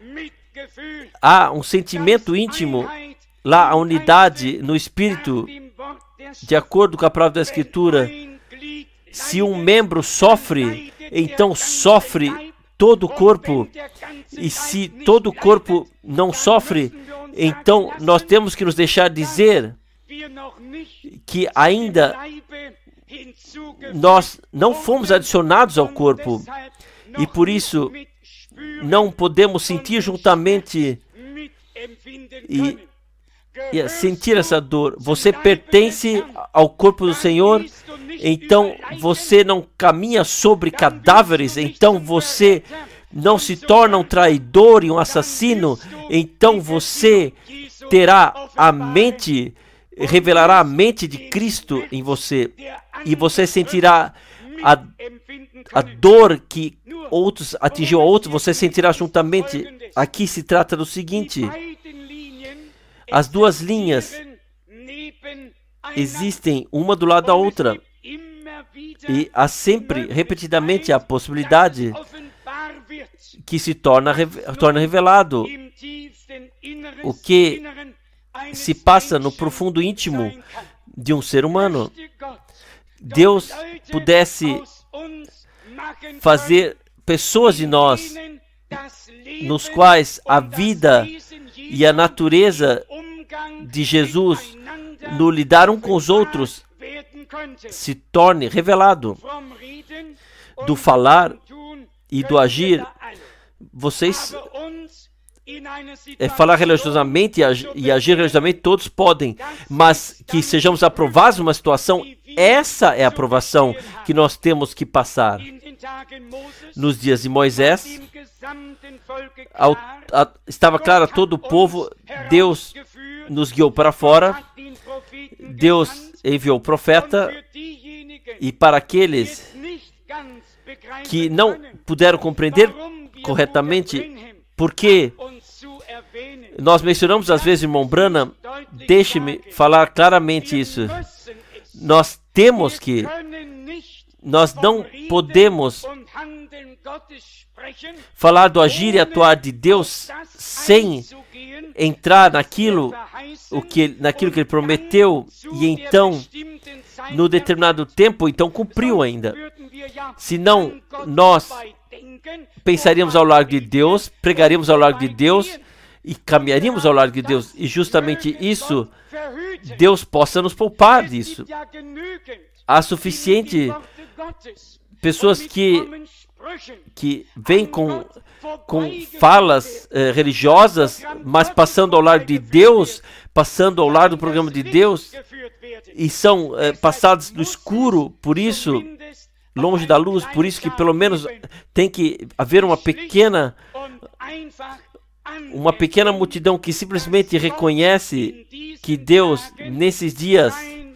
há um sentimento íntimo, lá a unidade no Espírito, de acordo com a palavra da Escritura. Se um membro sofre, então sofre todo o corpo, e se todo o corpo não sofre, então nós temos que nos deixar dizer que ainda nós não fomos adicionados ao corpo, e por isso não podemos sentir juntamente e, e sentir essa dor. Você pertence ao corpo do Senhor, então você não caminha sobre cadáveres, então você não se torna um traidor e um assassino, então você terá a mente, revelará a mente de Cristo em você, e você sentirá a, a dor que outros atingiu a outros, você sentirá juntamente. Aqui se trata do seguinte: as duas linhas existem uma do lado da outra, e há sempre, repetidamente, a possibilidade que se torna, torna revelado o que se passa no profundo íntimo de um ser humano. Deus pudesse fazer pessoas de nós, nos quais a vida e a natureza de Jesus no lidar um com os outros se torne revelado. Do falar e do agir, vocês é, falar religiosamente e, ag e agir religiosamente todos podem, mas que sejamos aprovados numa situação, essa é a aprovação que nós temos que passar. Nos dias de Moisés, ao, a, estava claro a todo o povo, Deus nos guiou para fora, Deus enviou o profeta, e para aqueles que não puderam compreender corretamente, porque nós mencionamos às vezes, irmão Branham, deixe-me falar claramente isso. Nós temos que, nós não podemos falar do agir e atuar de Deus sem entrar naquilo, o que, naquilo que Ele prometeu, e então, no determinado tempo, então cumpriu ainda. Senão, nós pensaríamos ao lado de Deus, pregaríamos ao lado de Deus e caminharíamos ao lado de Deus. E justamente isso, Deus possa nos poupar disso. Há suficiente pessoas que, que vêm com, com falas eh, religiosas, mas passando ao lado de Deus, passando ao lado do programa de Deus, e são eh, passadas no escuro, por isso, longe da luz, por isso que pelo menos tem que haver uma pequena uma pequena multidão que simplesmente reconhece que Deus, nesses dias,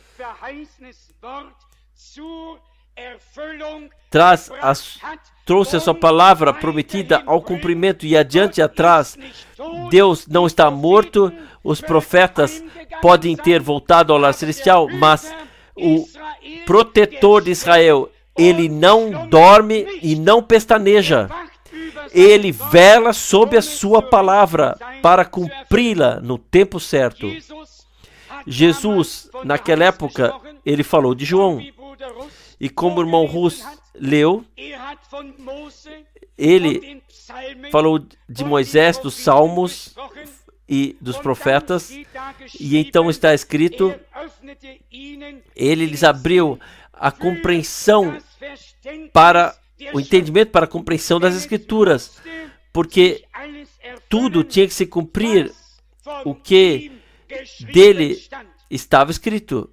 traz a, trouxe a sua palavra prometida ao cumprimento, e adiante e atrás. Deus não está morto, os profetas podem ter voltado ao lar celestial, mas o protetor de Israel, ele não dorme e não pestaneja. Ele vela sobre a sua palavra para cumpri-la no tempo certo. Jesus, naquela época, ele falou de João. E como o irmão Russ leu, ele falou de Moisés, dos Salmos, e dos profetas, e então está escrito, ele lhes abriu a compreensão para o entendimento, para a compreensão das Escrituras, porque tudo tinha que se cumprir o que dele estava escrito.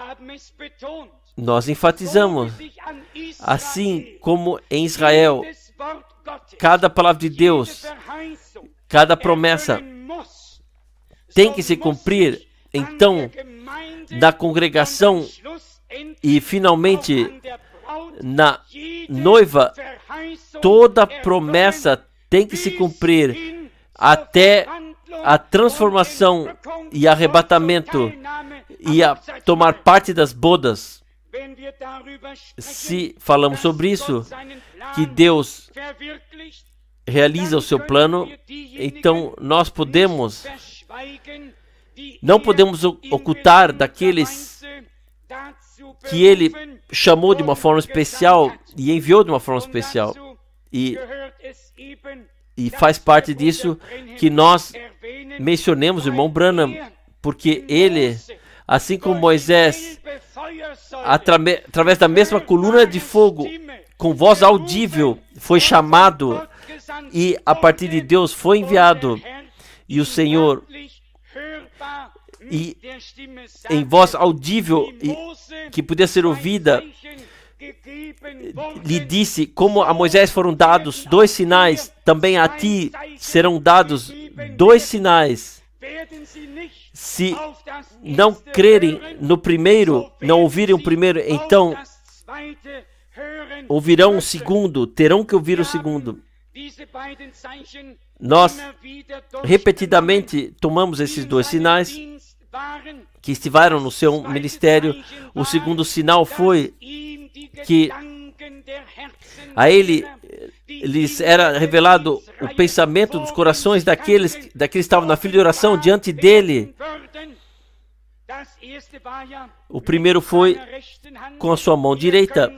Nós enfatizamos, assim como em Israel, cada palavra de Deus, cada promessa tem que se cumprir, então, na congregação e finalmente na noiva, toda promessa tem que se cumprir até a transformação e arrebatamento e a tomar parte das bodas. Se falamos sobre isso, que Deus realiza o seu plano, então nós podemos, não podemos ocultar daqueles que Ele chamou de uma forma especial e enviou de uma forma especial. E, e faz parte disso que nós mencionemos o irmão Branham, porque ele, assim como Moisés, Atrame, através da mesma coluna de fogo, com voz audível, foi chamado e a partir de Deus foi enviado. E o Senhor, e em voz audível e, que podia ser ouvida, lhe disse, como a Moisés foram dados dois sinais, também a ti serão dados dois sinais. Se não crerem no primeiro, não ouvirem o primeiro, então ouvirão o segundo, terão que ouvir o segundo. Nós repetidamente tomamos esses dois sinais que estiveram no seu ministério. O segundo sinal foi que a ele lhes era revelado o pensamento dos corações daqueles, daqueles que estavam na fila de oração diante dele. O primeiro foi com a sua mão direita.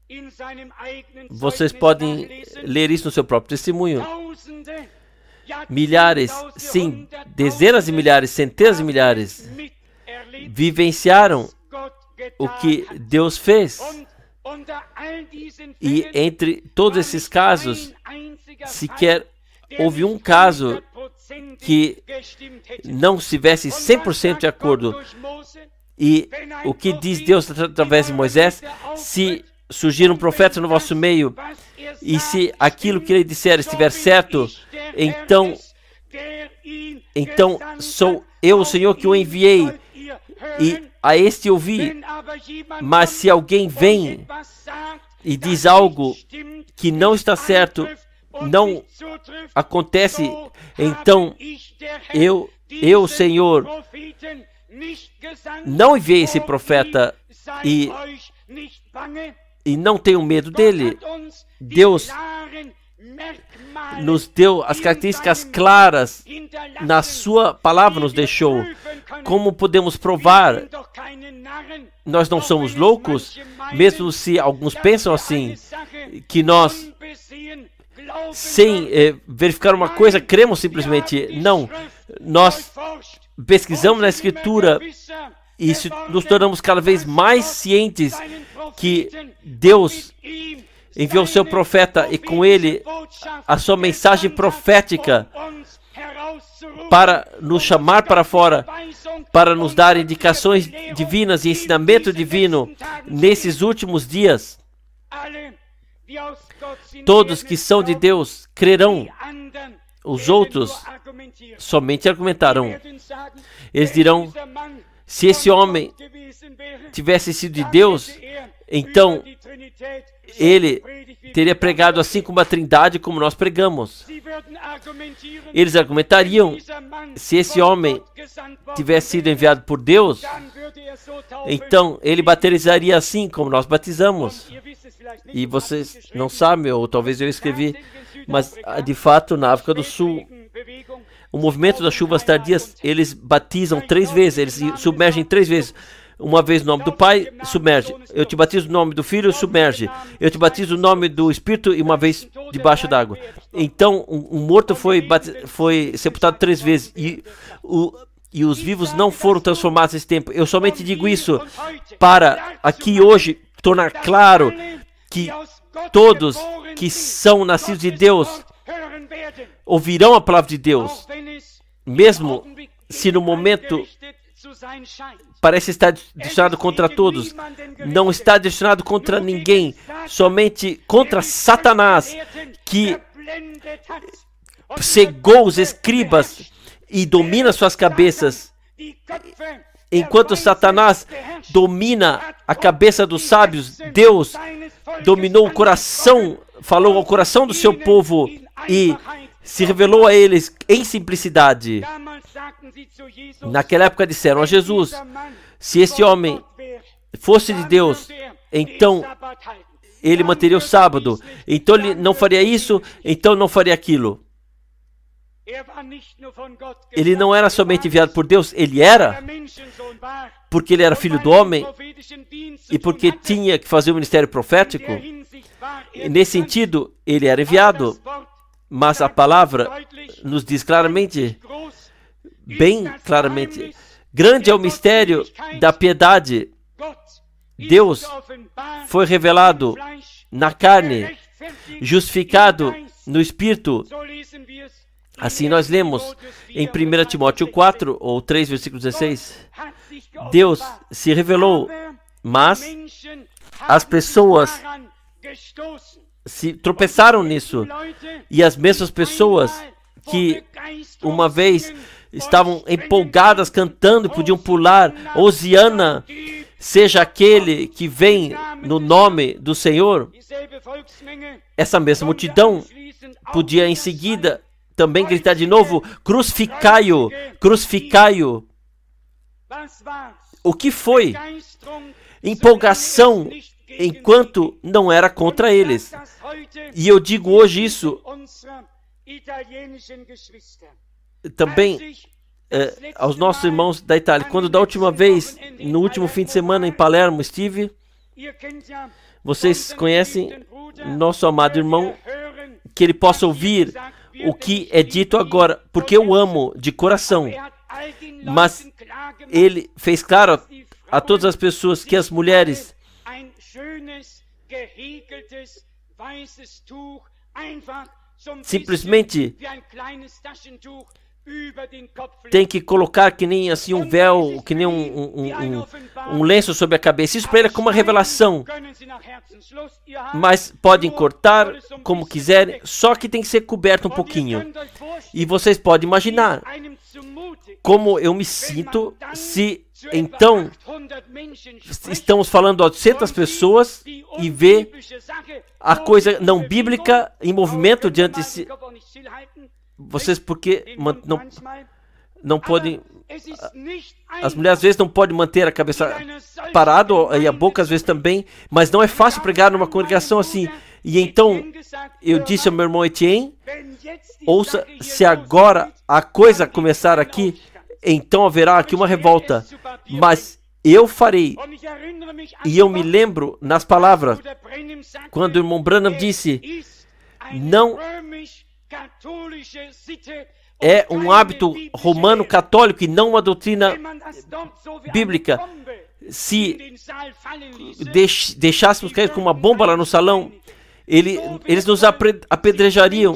Vocês podem ler isso no seu próprio testemunho. Milhares, sim, dezenas de milhares, centenas de milhares vivenciaram o que Deus fez. E entre todos esses casos, sequer houve um caso que não estivesse cem por cento de acordo. E o que diz Deus através de Moisés, se surgir um profeta no vosso meio, e se aquilo que ele disser estiver certo, então, então sou eu, o Senhor, que o enviei, e a este ouvi. Mas se alguém vem e diz algo que não está certo, não acontece, então eu, eu, Senhor, não enviei esse profeta e, e não tenho medo dele. Deus nos deu as características claras, na sua palavra nos deixou. Como podemos provar? Nós não somos loucos, mesmo se alguns pensam assim, que nós, sem eh, verificar uma coisa, cremos simplesmente. Não, nós pesquisamos na Escritura e se nos tornamos cada vez mais cientes que Deus enviou seu profeta e com ele a sua mensagem profética para nos chamar para fora, para nos dar indicações divinas e ensinamento divino nesses últimos dias. Todos que são de Deus crerão, os outros somente argumentarão. Eles dirão, se esse homem tivesse sido de Deus, então ele teria pregado assim como a Trindade, como nós pregamos. Eles argumentariam, se esse homem tivesse sido enviado por Deus, então ele batizaria assim como nós batizamos. E vocês não sabem, ou talvez eu escrevi, mas de fato na África do Sul, o movimento das chuvas tardias, eles batizam três vezes, eles se submergem três vezes. Uma vez no nome do Pai, submerge. Eu te batizo no nome do Filho, submerge. Eu te batizo no nome do Espírito e uma vez debaixo d'água. Então, um, um morto foi, batiz... foi sepultado três vezes. E, o... e os vivos não foram transformados nesse tempo. Eu somente digo isso para aqui hoje tornar claro que todos que são nascidos de Deus ouvirão a palavra de Deus, mesmo se no momento parece estar direcionado contra todos. Não está direcionado contra ninguém, somente contra Satanás, que cegou os escribas e domina suas cabeças. Enquanto Satanás domina a cabeça dos sábios, Deus dominou o coração, falou ao coração do seu povo e se revelou a eles em simplicidade. Naquela época disseram a Jesus: se esse homem fosse de Deus, então ele manteria o sábado. Então ele não faria isso, então não faria aquilo. Ele não era somente enviado por Deus, ele era porque ele era filho do homem e porque tinha que fazer o ministério profético. Nesse sentido, ele era enviado. Mas a palavra nos diz claramente, bem claramente, grande é o mistério da piedade. Deus foi revelado na carne, justificado no Espírito. Assim nós lemos em primeira Timóteo quatro, ou três, versículo dezesseis. Deus se revelou, mas as pessoas se tropeçaram nisso. E as mesmas pessoas que uma vez estavam empolgadas cantando e podiam pular, Hosiana, seja aquele que vem no nome do Senhor, essa mesma multidão podia em seguida também gritar de novo: crucificai-o, crucificai-o. O que foi? Empolgação, enquanto não era contra eles. E eu digo hoje isso também eh, aos nossos irmãos da Itália. Quando da última vez, no último fim de semana em Palermo estive, vocês conhecem nosso amado irmão, que ele possa ouvir o que é dito agora, porque eu amo de coração. Mas ele fez claro a, a todas as pessoas que as mulheres simplesmente tem que colocar que nem assim um véu, que nem um, um, um, um lenço sobre a cabeça. Isso para ele é como uma revelação. Mas podem cortar como quiserem, só que tem que ser coberto um pouquinho. E vocês podem imaginar como eu me sinto se então estamos falando a oitocentas pessoas e vê a coisa não bíblica em movimento diante de si. Vocês porque não, não podem... As mulheres às vezes não podem manter a cabeça parada e a boca às vezes também, mas não é fácil pregar numa congregação assim. E então eu disse ao meu irmão Etienne: ouça, se agora a coisa começar aqui, então haverá aqui uma revolta, mas eu farei. E eu me lembro nas palavras, quando o irmão Branham disse: não é um hábito romano católico e não uma doutrina bíblica. Se deix, deixássemos cair com uma bomba lá no salão, ele, eles nos apedrejariam.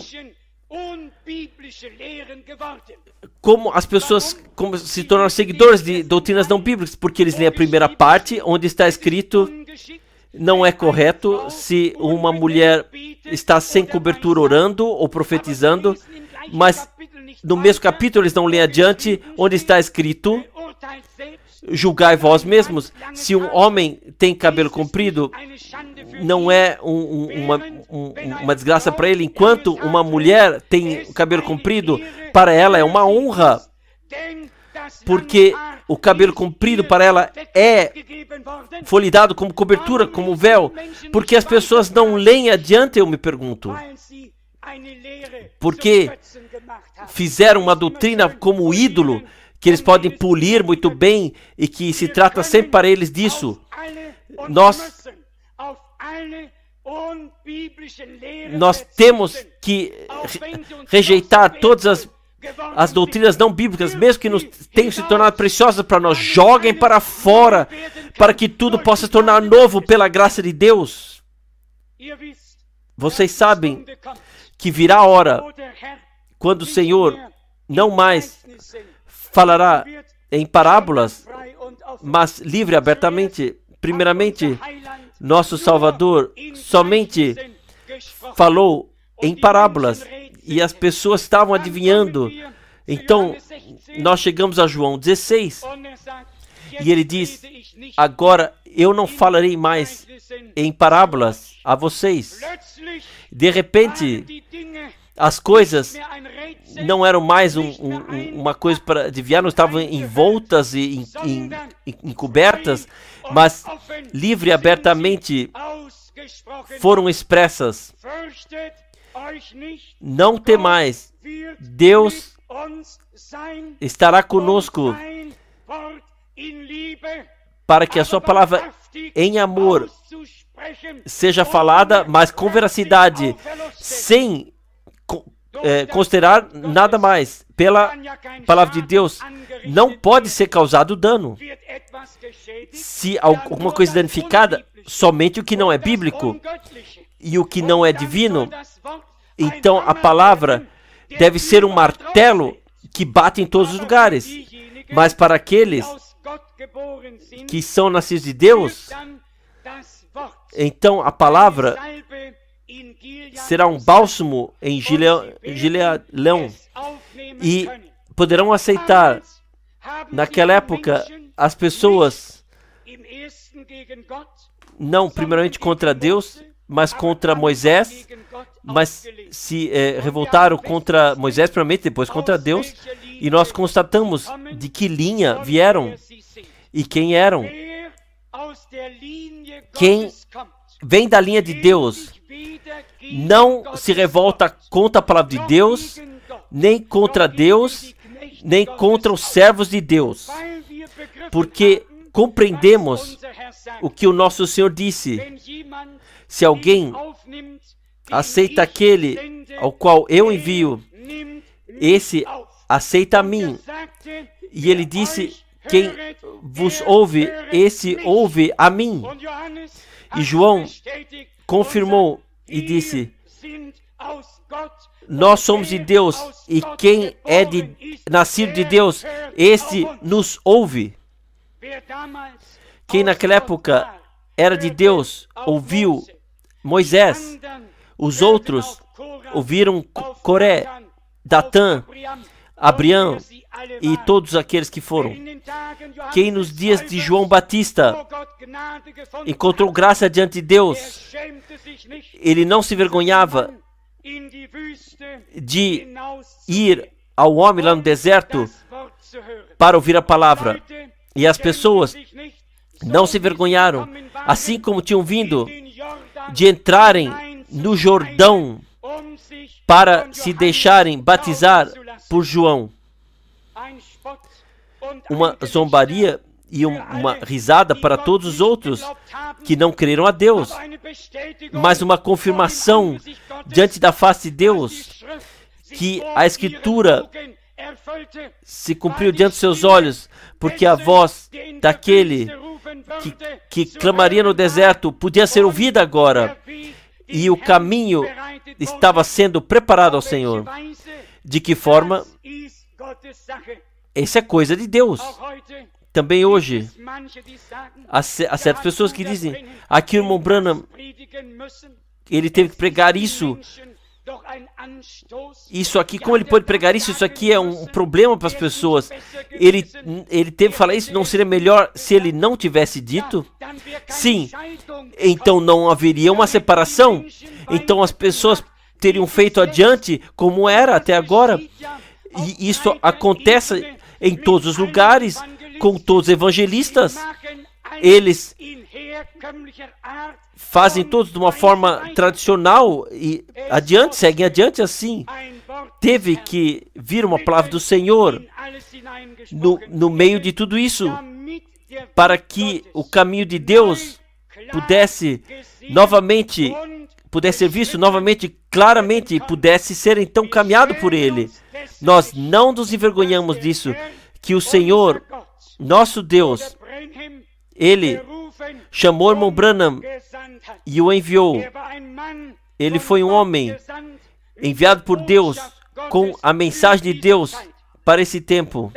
Como as pessoas como se tornam seguidores de doutrinas não bíblicas, porque eles leem a primeira parte, onde está escrito: não é correto se uma mulher está sem cobertura orando ou profetizando, mas no mesmo capítulo eles não leem adiante, onde está escrito: julgai vós mesmos. Se um homem tem cabelo comprido, não é um, um, uma, um, uma desgraça para ele, enquanto uma mulher tem cabelo comprido, para ela é uma honra, porque o cabelo comprido para ela é foi lhe dado como cobertura, como véu. Porque as pessoas não leem adiante, eu me pergunto. Porque fizeram uma doutrina como ídolo, que eles podem polir muito bem e que se trata sempre para eles disso. Nós, nós temos que rejeitar todas as, as doutrinas não bíblicas, mesmo que nos tenham se tornado preciosas para nós. Joguem para fora, para que tudo possa se tornar novo pela graça de Deus. Vocês sabem que virá a hora quando o Senhor não mais falará em parábolas, mas livre abertamente. Primeiramente, nosso Salvador somente falou em parábolas e as pessoas estavam adivinhando. Então, nós chegamos a João dezesseis e ele diz: agora eu não falarei mais em parábolas a vocês. De repente, as coisas não eram mais um, um, uma coisa para adivinhar, não estavam envoltas e encobertas, mas livre e abertamente foram expressas. Não temais, Deus estará conosco para que a sua palavra em amor seja falada, mas com veracidade, sem é, considerar nada mais. Pela palavra de Deus, não pode ser causado dano. Se alguma coisa é danificada, somente o que não é bíblico e o que não é divino, então a palavra deve ser um martelo que bate em todos os lugares. Mas para aqueles que são nascidos de Deus, então a palavra será um bálsamo em Gileão e poderão aceitar. Naquela época, as pessoas não primeiramente contra Deus, mas contra Moisés, mas se é, revoltaram contra Moisés primeiramente, depois contra Deus, e nós constatamos de que linha vieram e quem eram. Quem vem da linha de Deus não se revolta contra a palavra de Deus, nem contra Deus, nem contra os servos de Deus, porque compreendemos o que o nosso Senhor disse: se alguém aceita aquele ao qual eu envio, esse aceita a mim. E ele disse: quem vos ouve, esse ouve a mim. E João confirmou e disse: nós somos de Deus, e quem é de, nascido de Deus, esse nos ouve. Quem naquela época era de Deus ouviu Moisés. Os outros ouviram Coré, Datã, Abrião e todos aqueles que foram. Quem nos dias de João Batista encontrou graça diante de Deus, ele não se vergonhava de ir ao homem lá no deserto para ouvir a palavra. E as pessoas não se vergonharam, assim como tinham vindo de entrarem no Jordão para se deixarem batizar por João. Uma zombaria e um, uma risada para todos os outros que não creram a Deus, mas uma confirmação diante da face de Deus que a Escritura se cumpriu diante dos seus olhos, porque a voz daquele que, que clamaria no deserto podia ser ouvida agora, e o caminho estava sendo preparado ao Senhor. De que forma? Essa é coisa de Deus. Também hoje, há, há certas pessoas que dizem: aqui o irmão Branham, ele teve que pregar isso, isso aqui, como ele pode pregar isso? Isso aqui é um problema para as pessoas. Ele, ele teve que falar isso, não seria melhor se ele não tivesse dito? Sim, então não haveria uma separação. Então as pessoas teriam feito adiante como era até agora. E isso acontece em todos os lugares, com todos os evangelistas. Eles fazem todos de uma forma tradicional e adiante, seguem adiante assim. teve que vir uma palavra do Senhor no, no meio de tudo isso, para que o caminho de Deus pudesse novamente, pudesse ser visto novamente claramente e pudesse ser então caminhado por Ele. Nós não nos envergonhamos disso, que o Senhor, nosso Deus, Ele chamou o irmão Branham e o enviou. Ele foi um homem enviado por Deus com a mensagem de Deus para esse tempo,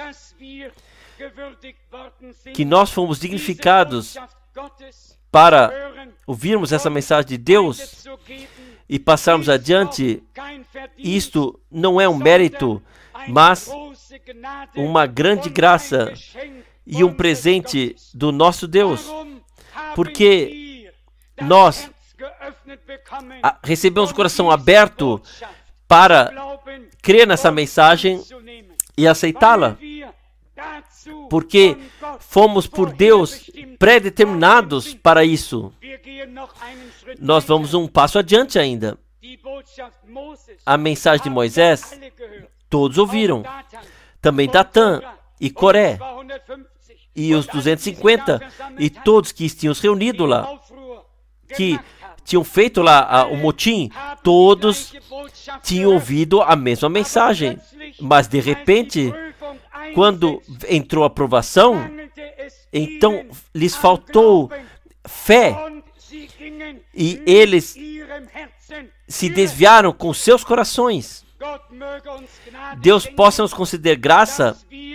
que nós fomos dignificados para ouvirmos essa mensagem de Deus e passarmos adiante. Isto não é um mérito, mas uma grande graça e um presente do nosso Deus, porque nós recebemos o coração aberto para crer nessa mensagem e aceitá-la, porque fomos por Deus predeterminados para isso. Nós vamos um passo adiante ainda. A mensagem de Moisés, todos ouviram. Também Datã e Coré e os duzentos e cinquenta e todos que tinham se reunido lá, que tinham feito lá uh, o motim, todos tinham ouvido a mesma mensagem. Mas de repente, quando entrou a provação, então lhes faltou fé e eles se desviaram com seus corações. Deus possa nos conceder graça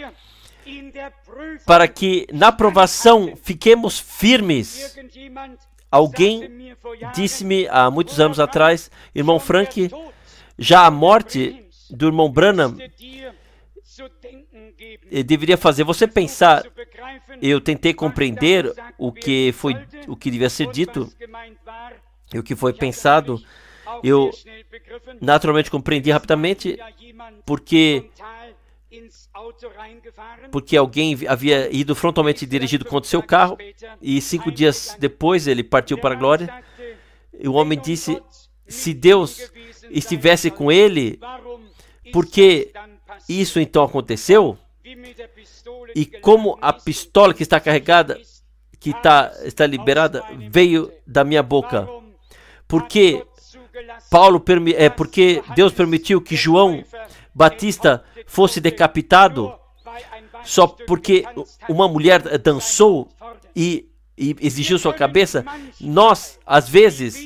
para que na provação fiquemos firmes. Alguém disse-me há muitos anos atrás, irmão Frank, já a morte do irmão Branham deveria fazer você pensar. Eu tentei compreender o que foi, o que devia ser dito e o que foi pensado. Eu naturalmente compreendi rapidamente, porque porque alguém havia ido frontalmente dirigido contra seu carro e cinco dias depois ele partiu para a glória. E o homem disse: se Deus estivesse com ele, por que isso então aconteceu? E como a pistola que está carregada, que está, está liberada, veio da minha boca? Porque Paulo é porque Deus permitiu que João Batista fosse decapitado só porque uma mulher dançou e, e exigiu sua cabeça? Nós, às vezes,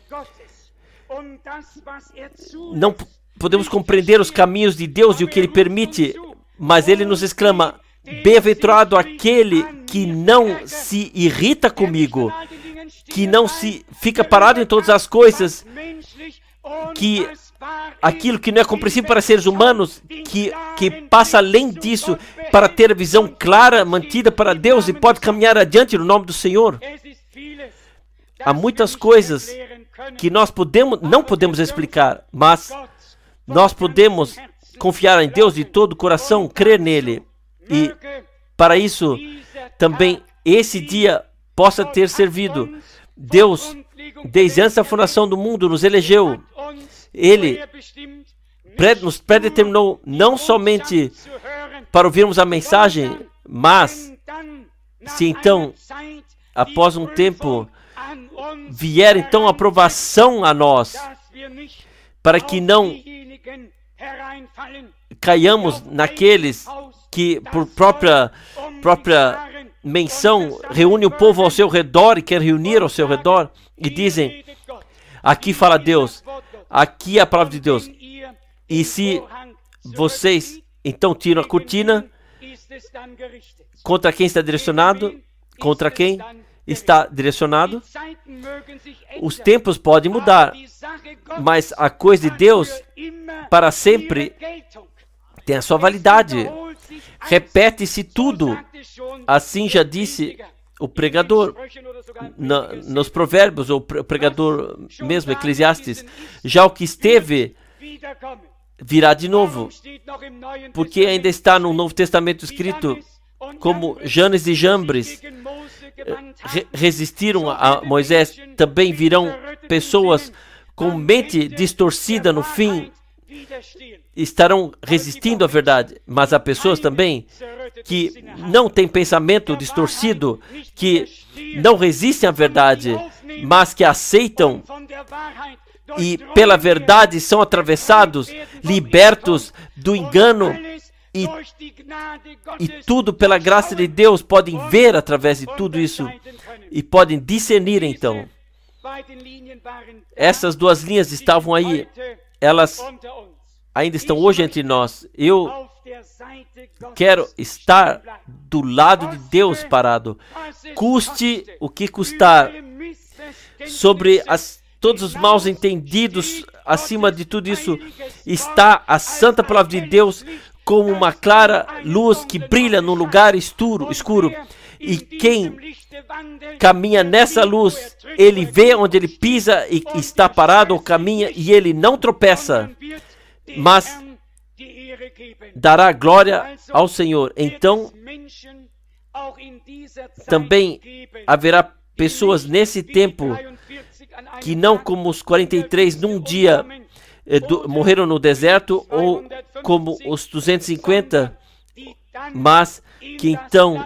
não podemos compreender os caminhos de Deus e o que Ele permite, mas Ele nos exclama: bem-aventurado aquele que não se irrita comigo, que não se fica parado em todas as coisas, que aquilo que não é compreensível para seres humanos, que, que passa além disso para ter a visão clara, mantida para Deus e pode caminhar adiante no nome do Senhor. Há muitas coisas que nós podemos, não podemos explicar, mas nós podemos confiar em Deus de todo o coração, crer nele. E para isso, também esse dia possa ter servido. Deus, desde antes da fundação do mundo, nos elegeu. Ele nos predeterminou não somente para ouvirmos a mensagem, mas se então, após um tempo, vier então a aprovação a nós, para que não caiamos naqueles que, por própria, própria menção, reúne o povo ao seu redor e quer reunir ao seu redor e dizem: aqui fala Deus, aqui é a palavra de Deus. E se vocês então tiram a cortina, contra quem está direcionado? Contra quem está direcionado? Os tempos podem mudar, mas a coisa de Deus para sempre tem a sua validade. Repete-se tudo. Assim já disse o pregador na, nos provérbios, ou o pregador mesmo, Eclesiastes: já o que esteve virá de novo. Porque ainda está no Novo Testamento escrito como Janes e Jambres re resistiram a Moisés, também virão pessoas com mente distorcida no fim, estarão resistindo à verdade, mas há pessoas também que não têm pensamento distorcido, que não resistem à verdade, mas que aceitam e pela verdade são atravessados, libertos do engano e, e tudo pela graça de Deus, podem ver através de tudo isso e podem discernir então. Essas duas linhas estavam aí, elas ainda estão hoje entre nós. Eu quero estar do lado de Deus parado, custe o que custar, sobre as, todos os maus entendidos, acima de tudo isso, está a santa palavra de Deus como uma clara luz que brilha num lugar escuro, escuro. E quem caminha nessa luz, ele vê onde ele pisa e está parado ou caminha e ele não tropeça, mas dará glória ao Senhor. Então, também haverá pessoas nesse tempo que não como os quarenta e três num dia eh, do, morreram no deserto, ou como os duzentos e cinquenta, mas que então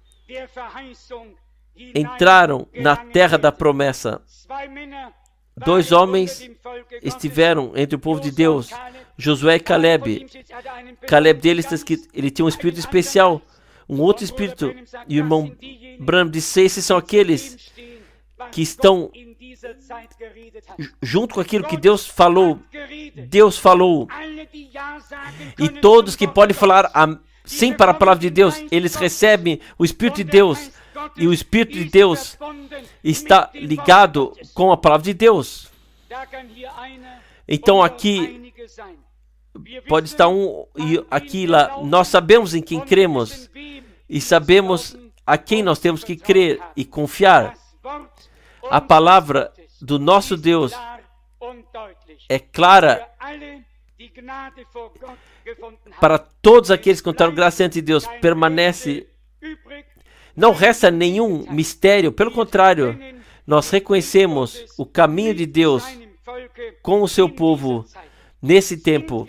entraram na terra da promessa. Dois homens estiveram entre o povo de Deus, Josué e Caleb. Caleb deles, ele tinha um espírito especial, um outro espírito. E o irmão Branham disse: esses são aqueles que estão junto com aquilo que Deus falou. Deus falou. E todos que podem falar sim para a palavra de Deus, eles recebem o Espírito de Deus. E o Espírito de Deus está ligado com a palavra de Deus. Então aqui pode estar um e aqui lá. Nós sabemos em quem cremos e sabemos a quem nós temos que crer e confiar. A palavra do nosso Deus é clara para todos aqueles que encontraram graça diante de Deus. Permanece. Não resta nenhum mistério, pelo contrário, nós reconhecemos o caminho de Deus com o seu povo nesse tempo.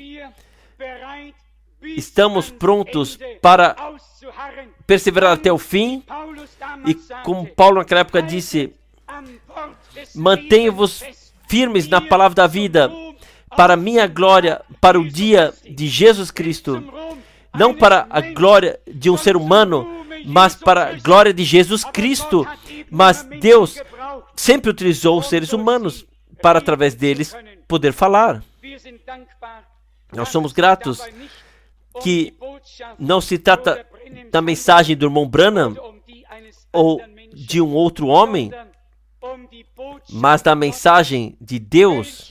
Estamos prontos para perseverar até o fim, e como Paulo naquela época disse: mantenha-vos firmes na palavra da vida, para minha glória, para o dia de Jesus Cristo, não para a glória de um ser humano, mas para a glória de Jesus Cristo. Mas Deus sempre utilizou os seres humanos para, através deles, poder falar. Nós somos gratos que não se trata da mensagem do irmão Branham ou de um outro homem, mas da mensagem de Deus,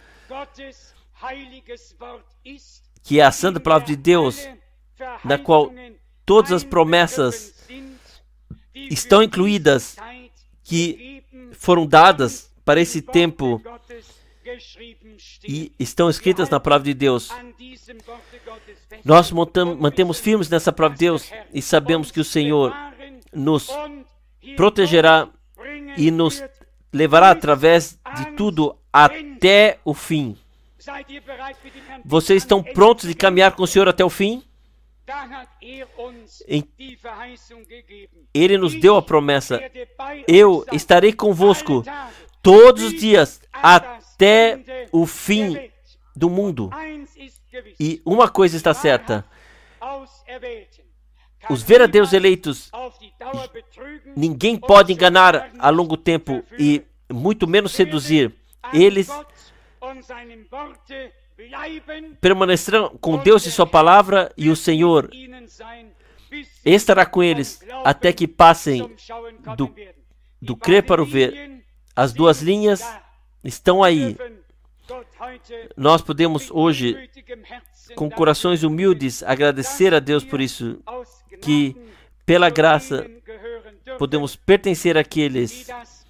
que é a santa palavra de Deus, na qual todas as promessas estão incluídas, que foram dadas para esse tempo e estão escritas na palavra de Deus. Nós mantemos firmes nessa palavra de Deus e sabemos que o Senhor nos protegerá e nos levará através de tudo até o fim. Vocês estão prontos de caminhar com o Senhor até o fim? Ele nos deu a promessa: eu estarei convosco todos os dias até o fim do mundo. E uma coisa está certa: os verdadeiros eleitos, ninguém pode enganar a longo tempo e muito menos seduzir. Eles permanecerão com Deus e sua palavra, e o Senhor estará com eles até que passem do, do crer para o ver. As duas linhas estão aí. Nós podemos hoje, com corações humildes, agradecer a Deus por isso, que pela graça podemos pertencer àqueles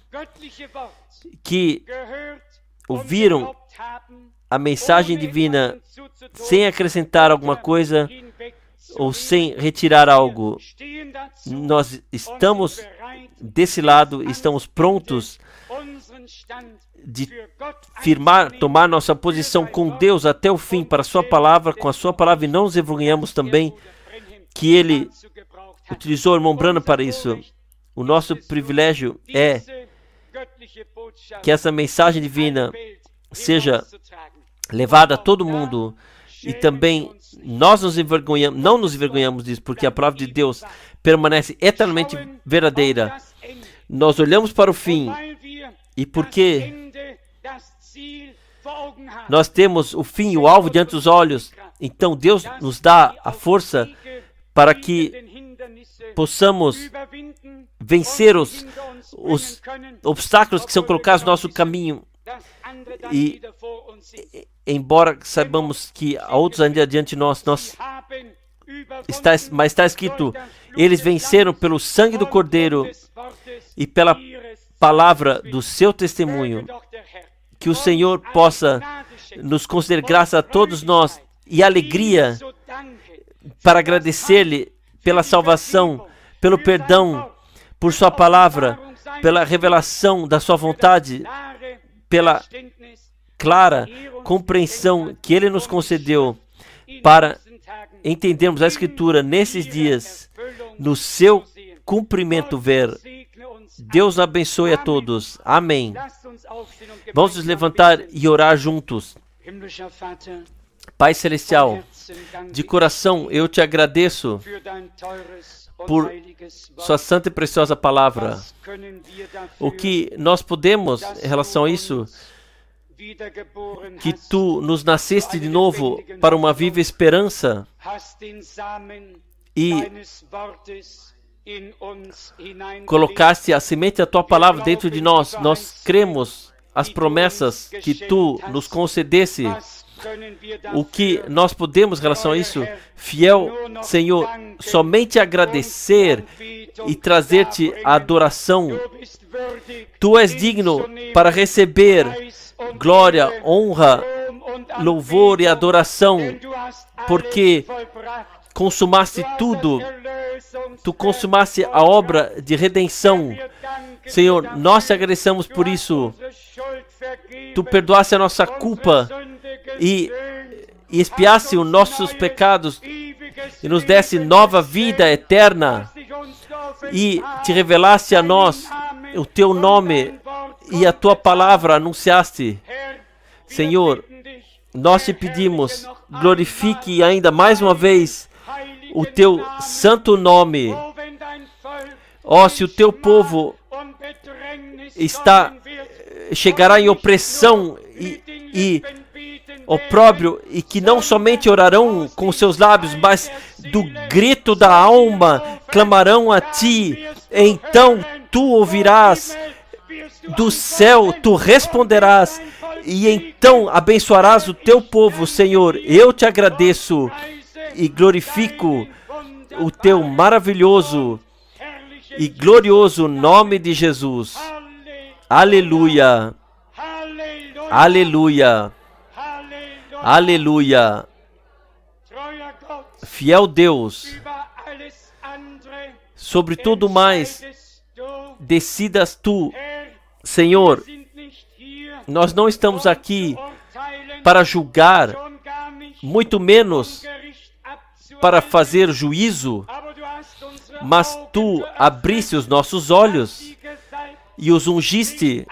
que ouviram a mensagem divina sem acrescentar alguma coisa ou sem retirar algo. Nós estamos desse lado, estamos prontos de firmar, tomar nossa posição com Deus até o fim para a sua palavra, com a sua palavra, e não nos envergonhamos também que ele utilizou o irmão Branham para isso. O nosso privilégio é que essa mensagem divina seja levada a todo mundo, e também nós nos envergonhamos, não nos envergonhamos disso, porque a palavra de Deus permanece eternamente verdadeira. Nós olhamos para o fim, e porque nós temos o fim e o alvo diante dos olhos, então Deus nos dá a força para que possamos vencer os, os obstáculos que são colocados no nosso caminho. E, embora saibamos que há outros ainda diante de nós, nós está, mas está escrito, eles venceram pelo sangue do Cordeiro e pela palavra do seu testemunho. Que o Senhor possa nos conceder graça a todos nós e alegria para agradecer-lhe pela salvação, pelo perdão, por sua palavra, pela revelação da sua vontade, pela clara compreensão que ele nos concedeu para entendermos a Escritura nesses dias, no seu cumprimento ver. Deus abençoe a todos. Amém. Vamos nos levantar e orar juntos. Pai Celestial, de coração eu te agradeço por sua santa e preciosa palavra. O que nós podemos em relação a isso, que tu nos nasceste de novo para uma viva esperança e colocaste a semente da tua palavra dentro de nós. Nós cremos as promessas que tu nos concedesse. O que nós podemos em relação a isso, fiel Senhor, somente agradecer e trazer-te a adoração. Tu és digno para receber glória, honra, louvor e adoração, porque consumaste tudo. Tu consumaste a obra de redenção. Senhor, nós te agradecemos por isso. Tu perdoaste a nossa culpa e, e expiaste os nossos pecados e nos desse nova vida eterna, e te revelaste a nós o teu nome e a tua palavra anunciaste. Senhor, nós te pedimos, glorifique ainda mais uma vez o teu santo nome. Ó, se o teu povo está chegará em opressão e, e opróbrio, e que não somente orarão com seus lábios, mas do grito da alma clamarão a ti, então tu ouvirás do céu, tu responderás, e então abençoarás o teu povo. Senhor, eu te agradeço e glorifico o teu maravilhoso e glorioso nome de Jesus. Aleluia, aleluia, aleluia. Fiel Deus, sobre tudo mais, decidas tu, Senhor. Nós não estamos aqui para julgar, muito menos para fazer juízo, mas tu abriste os nossos olhos e os ungiste.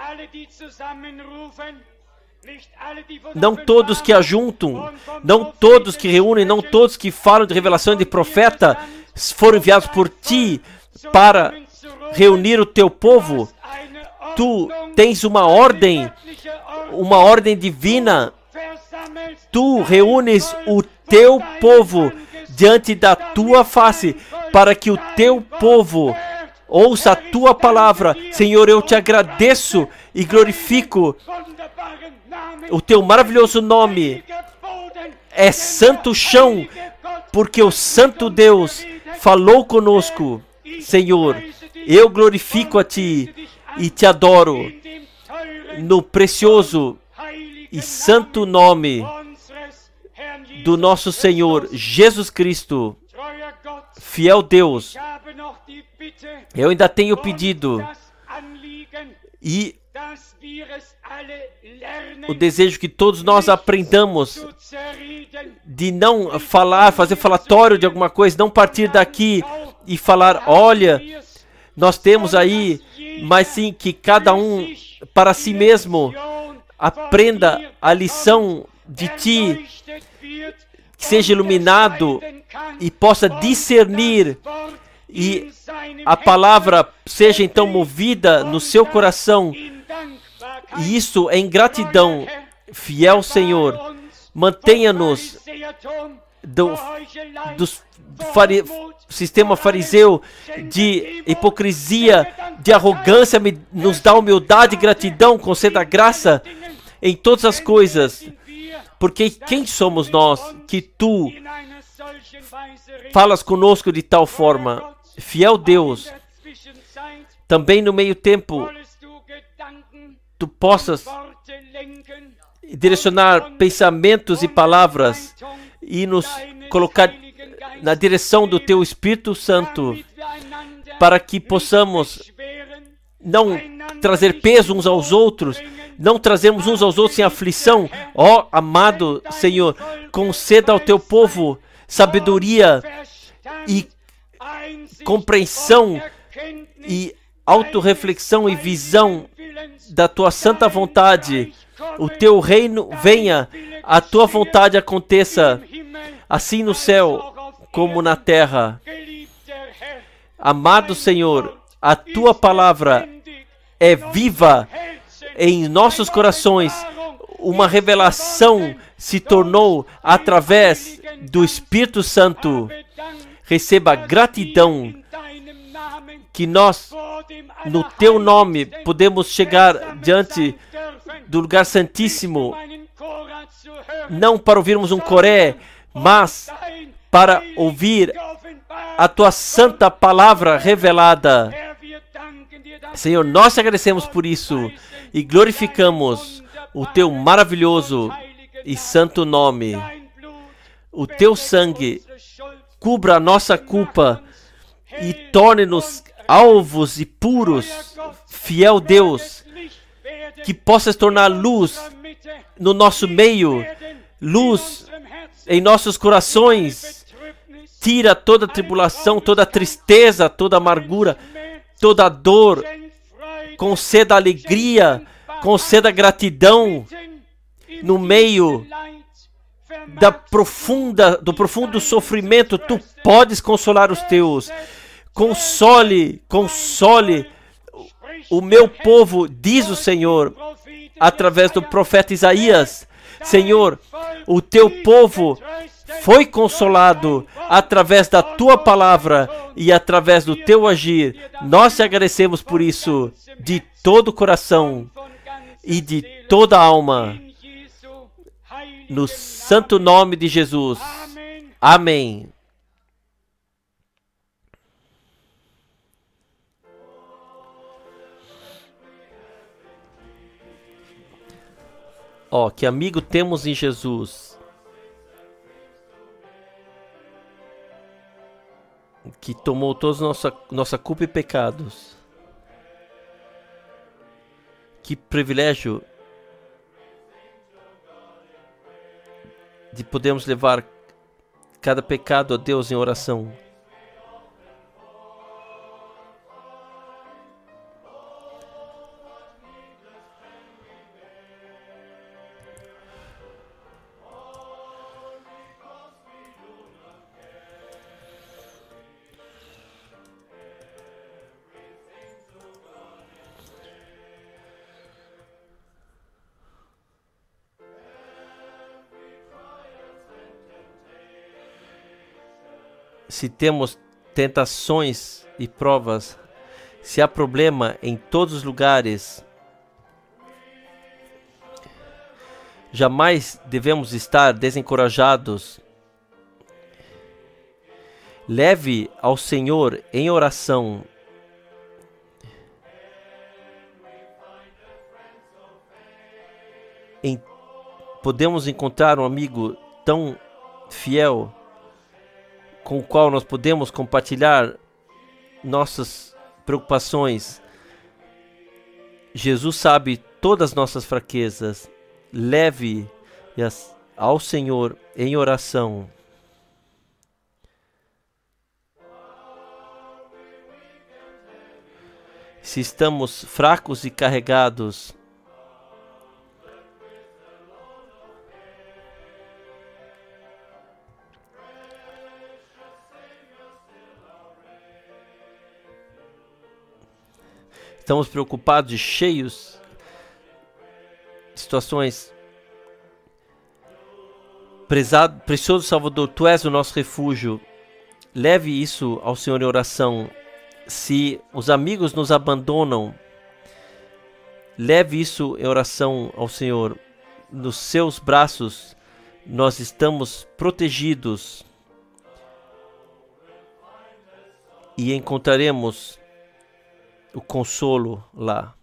Não todos que ajuntam, não todos que reúnem, não todos que falam de revelação de profeta foram enviados por ti para reunir o teu povo. Tu tens uma ordem, uma ordem divina. Tu reúnes o teu povo diante da tua face, para que o teu povo ouça a tua palavra. Senhor, eu te agradeço e glorifico o teu maravilhoso nome. É santo chão, porque o santo Deus falou conosco. Senhor, eu glorifico a ti e te adoro no precioso e santo nome do nosso Senhor Jesus Cristo. Fiel Deus, eu ainda tenho pedido, e o desejo que todos nós aprendamos de não falar, fazer falatório de alguma coisa, não partir daqui e falar, olha, nós temos aí, mas sim que cada um para si mesmo aprenda a lição de ti, que seja iluminado e possa discernir e a palavra seja então movida no seu coração. E isso é em gratidão. Fiel Senhor, mantenha-nos do, do fari, sistema fariseu de hipocrisia, de arrogância, me, nos dá humildade e gratidão, conceda graça em todas as coisas. Porque quem somos nós que tu falas conosco de tal forma? Fiel Deus, também no meio tempo, tu possas direcionar pensamentos e palavras e nos colocar na direção do Teu Espírito Santo, para que possamos não trazer peso uns aos outros, não trazermos uns aos outros em aflição. Ó, amado Senhor, conceda ao Teu povo sabedoria e compreensão e autorreflexão e visão da Tua santa vontade. O Teu reino venha, a Tua vontade aconteça, assim no céu como na terra. Amado Senhor, a Tua palavra é viva em nossos corações. Uma revelação se tornou através do Espírito Santo. Receba gratidão que nós, no Teu nome, podemos chegar diante do lugar santíssimo, não para ouvirmos um coré, mas para ouvir a Tua santa palavra revelada. Senhor, nós te agradecemos por isso e glorificamos o Teu maravilhoso e santo nome. O Teu sangue cubra a nossa culpa e torne-nos alvos e puros. Fiel Deus, que possas tornar luz no nosso meio, luz em nossos corações. Tira toda tribulação, toda tristeza, toda amargura, toda dor. Conceda alegria, conceda gratidão no meio da profunda, do profundo sofrimento. Tu podes consolar os teus. Console, console o meu povo, diz o Senhor, através do profeta Isaías. Senhor, o Teu povo foi consolado através da Tua palavra e através do Teu agir. Nós te agradecemos por isso, de todo o coração e de toda a alma. No santo nome de Jesus. Amém. Ó, oh, que amigo temos em Jesus, que tomou toda nossa, nossa culpa e pecados. Que privilégio de podermos levar cada pecado a Deus em oração. Se temos tentações e provas, se há problema em todos os lugares, jamais devemos estar desencorajados. Leve ao Senhor em oração. Em, podemos encontrar um amigo tão fiel com o qual nós podemos compartilhar nossas preocupações. Jesus sabe todas as nossas fraquezas, leve-as ao Senhor em oração. Se estamos fracos e carregados, estamos preocupados e cheios de situações. Prezado, precioso Salvador, Tu és o nosso refúgio. Leve isso ao Senhor em oração. Se os amigos nos abandonam, leve isso em oração ao Senhor. Nos seus braços nós estamos protegidos e encontraremos o consolo lá.